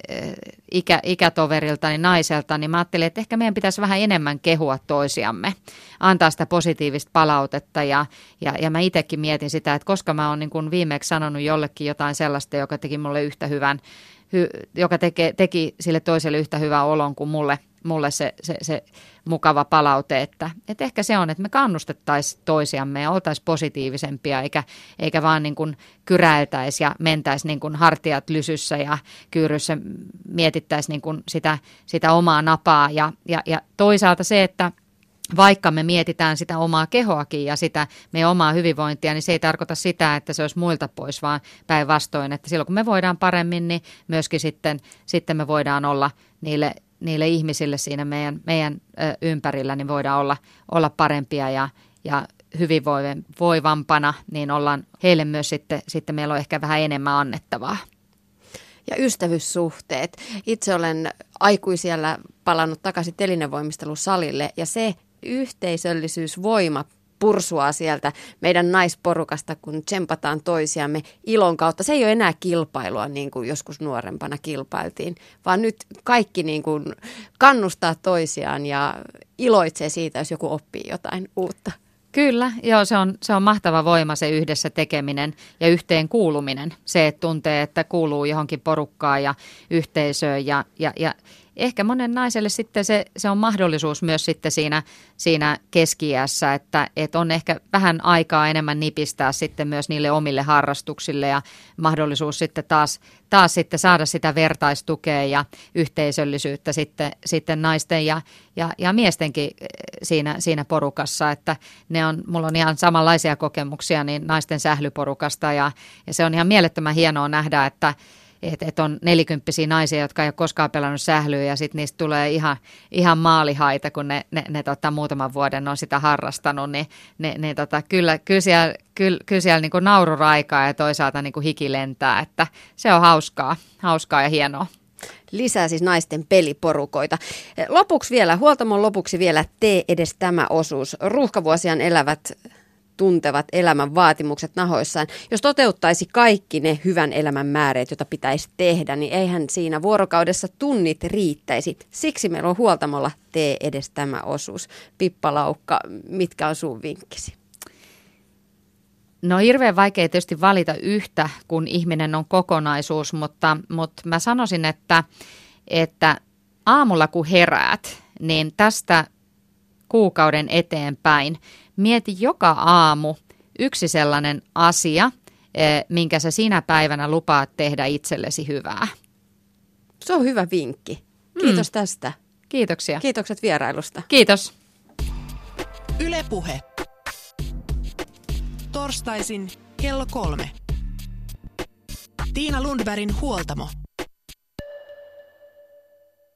Speaker 3: ikä, ikätoverilta, niin naiselta, niin mä ajattelin, että ehkä meidän pitäisi vähän enemmän kehua toisiamme, antaa sitä positiivista palautetta ja, ja, ja mä itsekin mietin sitä, että koska mä oon niin kuin viimeksi sanonut jollekin jotain sellaista, joka teki mulle yhtä hyvän, hy, joka teke, teki sille toiselle yhtä hyvän olon kuin mulle, mulle se, se, se mukava palaute, että, että ehkä se on, että me kannustettaisiin toisiamme ja oltaisiin positiivisempia, eikä, eikä vaan niin kuin kyräiltäisi ja mentäisi niin kuin hartiat lysyssä ja kyyryssä mietittäisiin niin kuin sitä, sitä omaa napaa ja, ja, ja toisaalta se, että vaikka me mietitään sitä omaa kehoakin ja sitä meidän omaa hyvinvointia, niin se ei tarkoita sitä, että se olisi muilta pois, vaan päinvastoin, että silloin kun me voidaan paremmin, niin myöskin sitten, sitten me voidaan olla niille niille ihmisille siinä meidän, meidän ö, ympärillä, niin voidaan olla, olla parempia ja, ja hyvinvoivampana, niin ollaan heille myös sitten, sitten meillä on ehkä vähän enemmän annettavaa.
Speaker 2: Ja ystävyyssuhteet. Itse olen aikuisiellä palannut takaisin telinevoimistelusalille ja se yhteisöllisyysvoima pursuaa sieltä meidän naisporukasta, kun tsempataan toisiamme ilon kautta. Se ei ole enää kilpailua niin kuin joskus nuorempana kilpailtiin, vaan nyt kaikki niin kuin kannustaa toisiaan ja iloitsee siitä, jos joku oppii jotain uutta.
Speaker 3: Kyllä, joo, se on, se on mahtava voima se yhdessä tekeminen ja yhteen kuuluminen. Se, että tuntee, että kuuluu johonkin porukkaan ja yhteisöön ja, ja, ja ehkä monen naiselle sitten se, se on mahdollisuus myös sitten siinä, siinä keski-iässä, että, että on ehkä vähän aikaa enemmän nipistää sitten myös niille omille harrastuksille ja mahdollisuus sitten taas, taas sitten saada sitä vertaistukea ja yhteisöllisyyttä sitten, sitten naisten ja, ja, ja miestenkin siinä, siinä porukassa, että ne on, mulla on ihan samanlaisia kokemuksia niin naisten sählyporukasta ja, ja se on ihan mielettömän hienoa nähdä, että Että et on nelikymppisiä naisia, jotka ei ole koskaan pelannut sählyä ja sitten niistä tulee ihan, ihan maalihaita, kun ne, ne, ne tota, muutaman vuoden on sitä harrastanut. Niin, ne, ne, tota, kyllä, kyllä siellä, kyllä, kyllä siellä niin kuin nauru raikaa ja toisaalta niin kuin hiki lentää, että se on hauskaa, hauskaa ja hienoa.
Speaker 2: Lisää siis naisten peliporukoita. Lopuksi vielä, huoltamon lopuksi vielä tee edes tämä osuus. Ruuhkavuosiaan elävät tuntevat elämän vaatimukset nahoissaan. Jos toteuttaisi kaikki ne hyvän elämän määreet, joita pitäisi tehdä, niin eihän siinä vuorokaudessa tunnit riittäisi. Siksi meillä on Huoltamolla Tee edes tämä osuus. Pippa Laukka, mitkä on sun vinkkisi?
Speaker 3: No hirveän vaikea tietysti valita yhtä, kun ihminen on kokonaisuus, mutta, mutta mä sanoisin, että, että aamulla kun heräät, niin tästä kuukauden eteenpäin mieti joka aamu yksi sellainen asia, minkä sä sinä päivänä lupaat tehdä itsellesi hyvää.
Speaker 2: Se on hyvä vinkki. Kiitos mm. tästä.
Speaker 3: Kiitoksia.
Speaker 2: Kiitokset vierailusta.
Speaker 3: Kiitos.
Speaker 1: Yle Puhe. Torstaisin kello kolme. Tiina Lundbergin Huoltamo.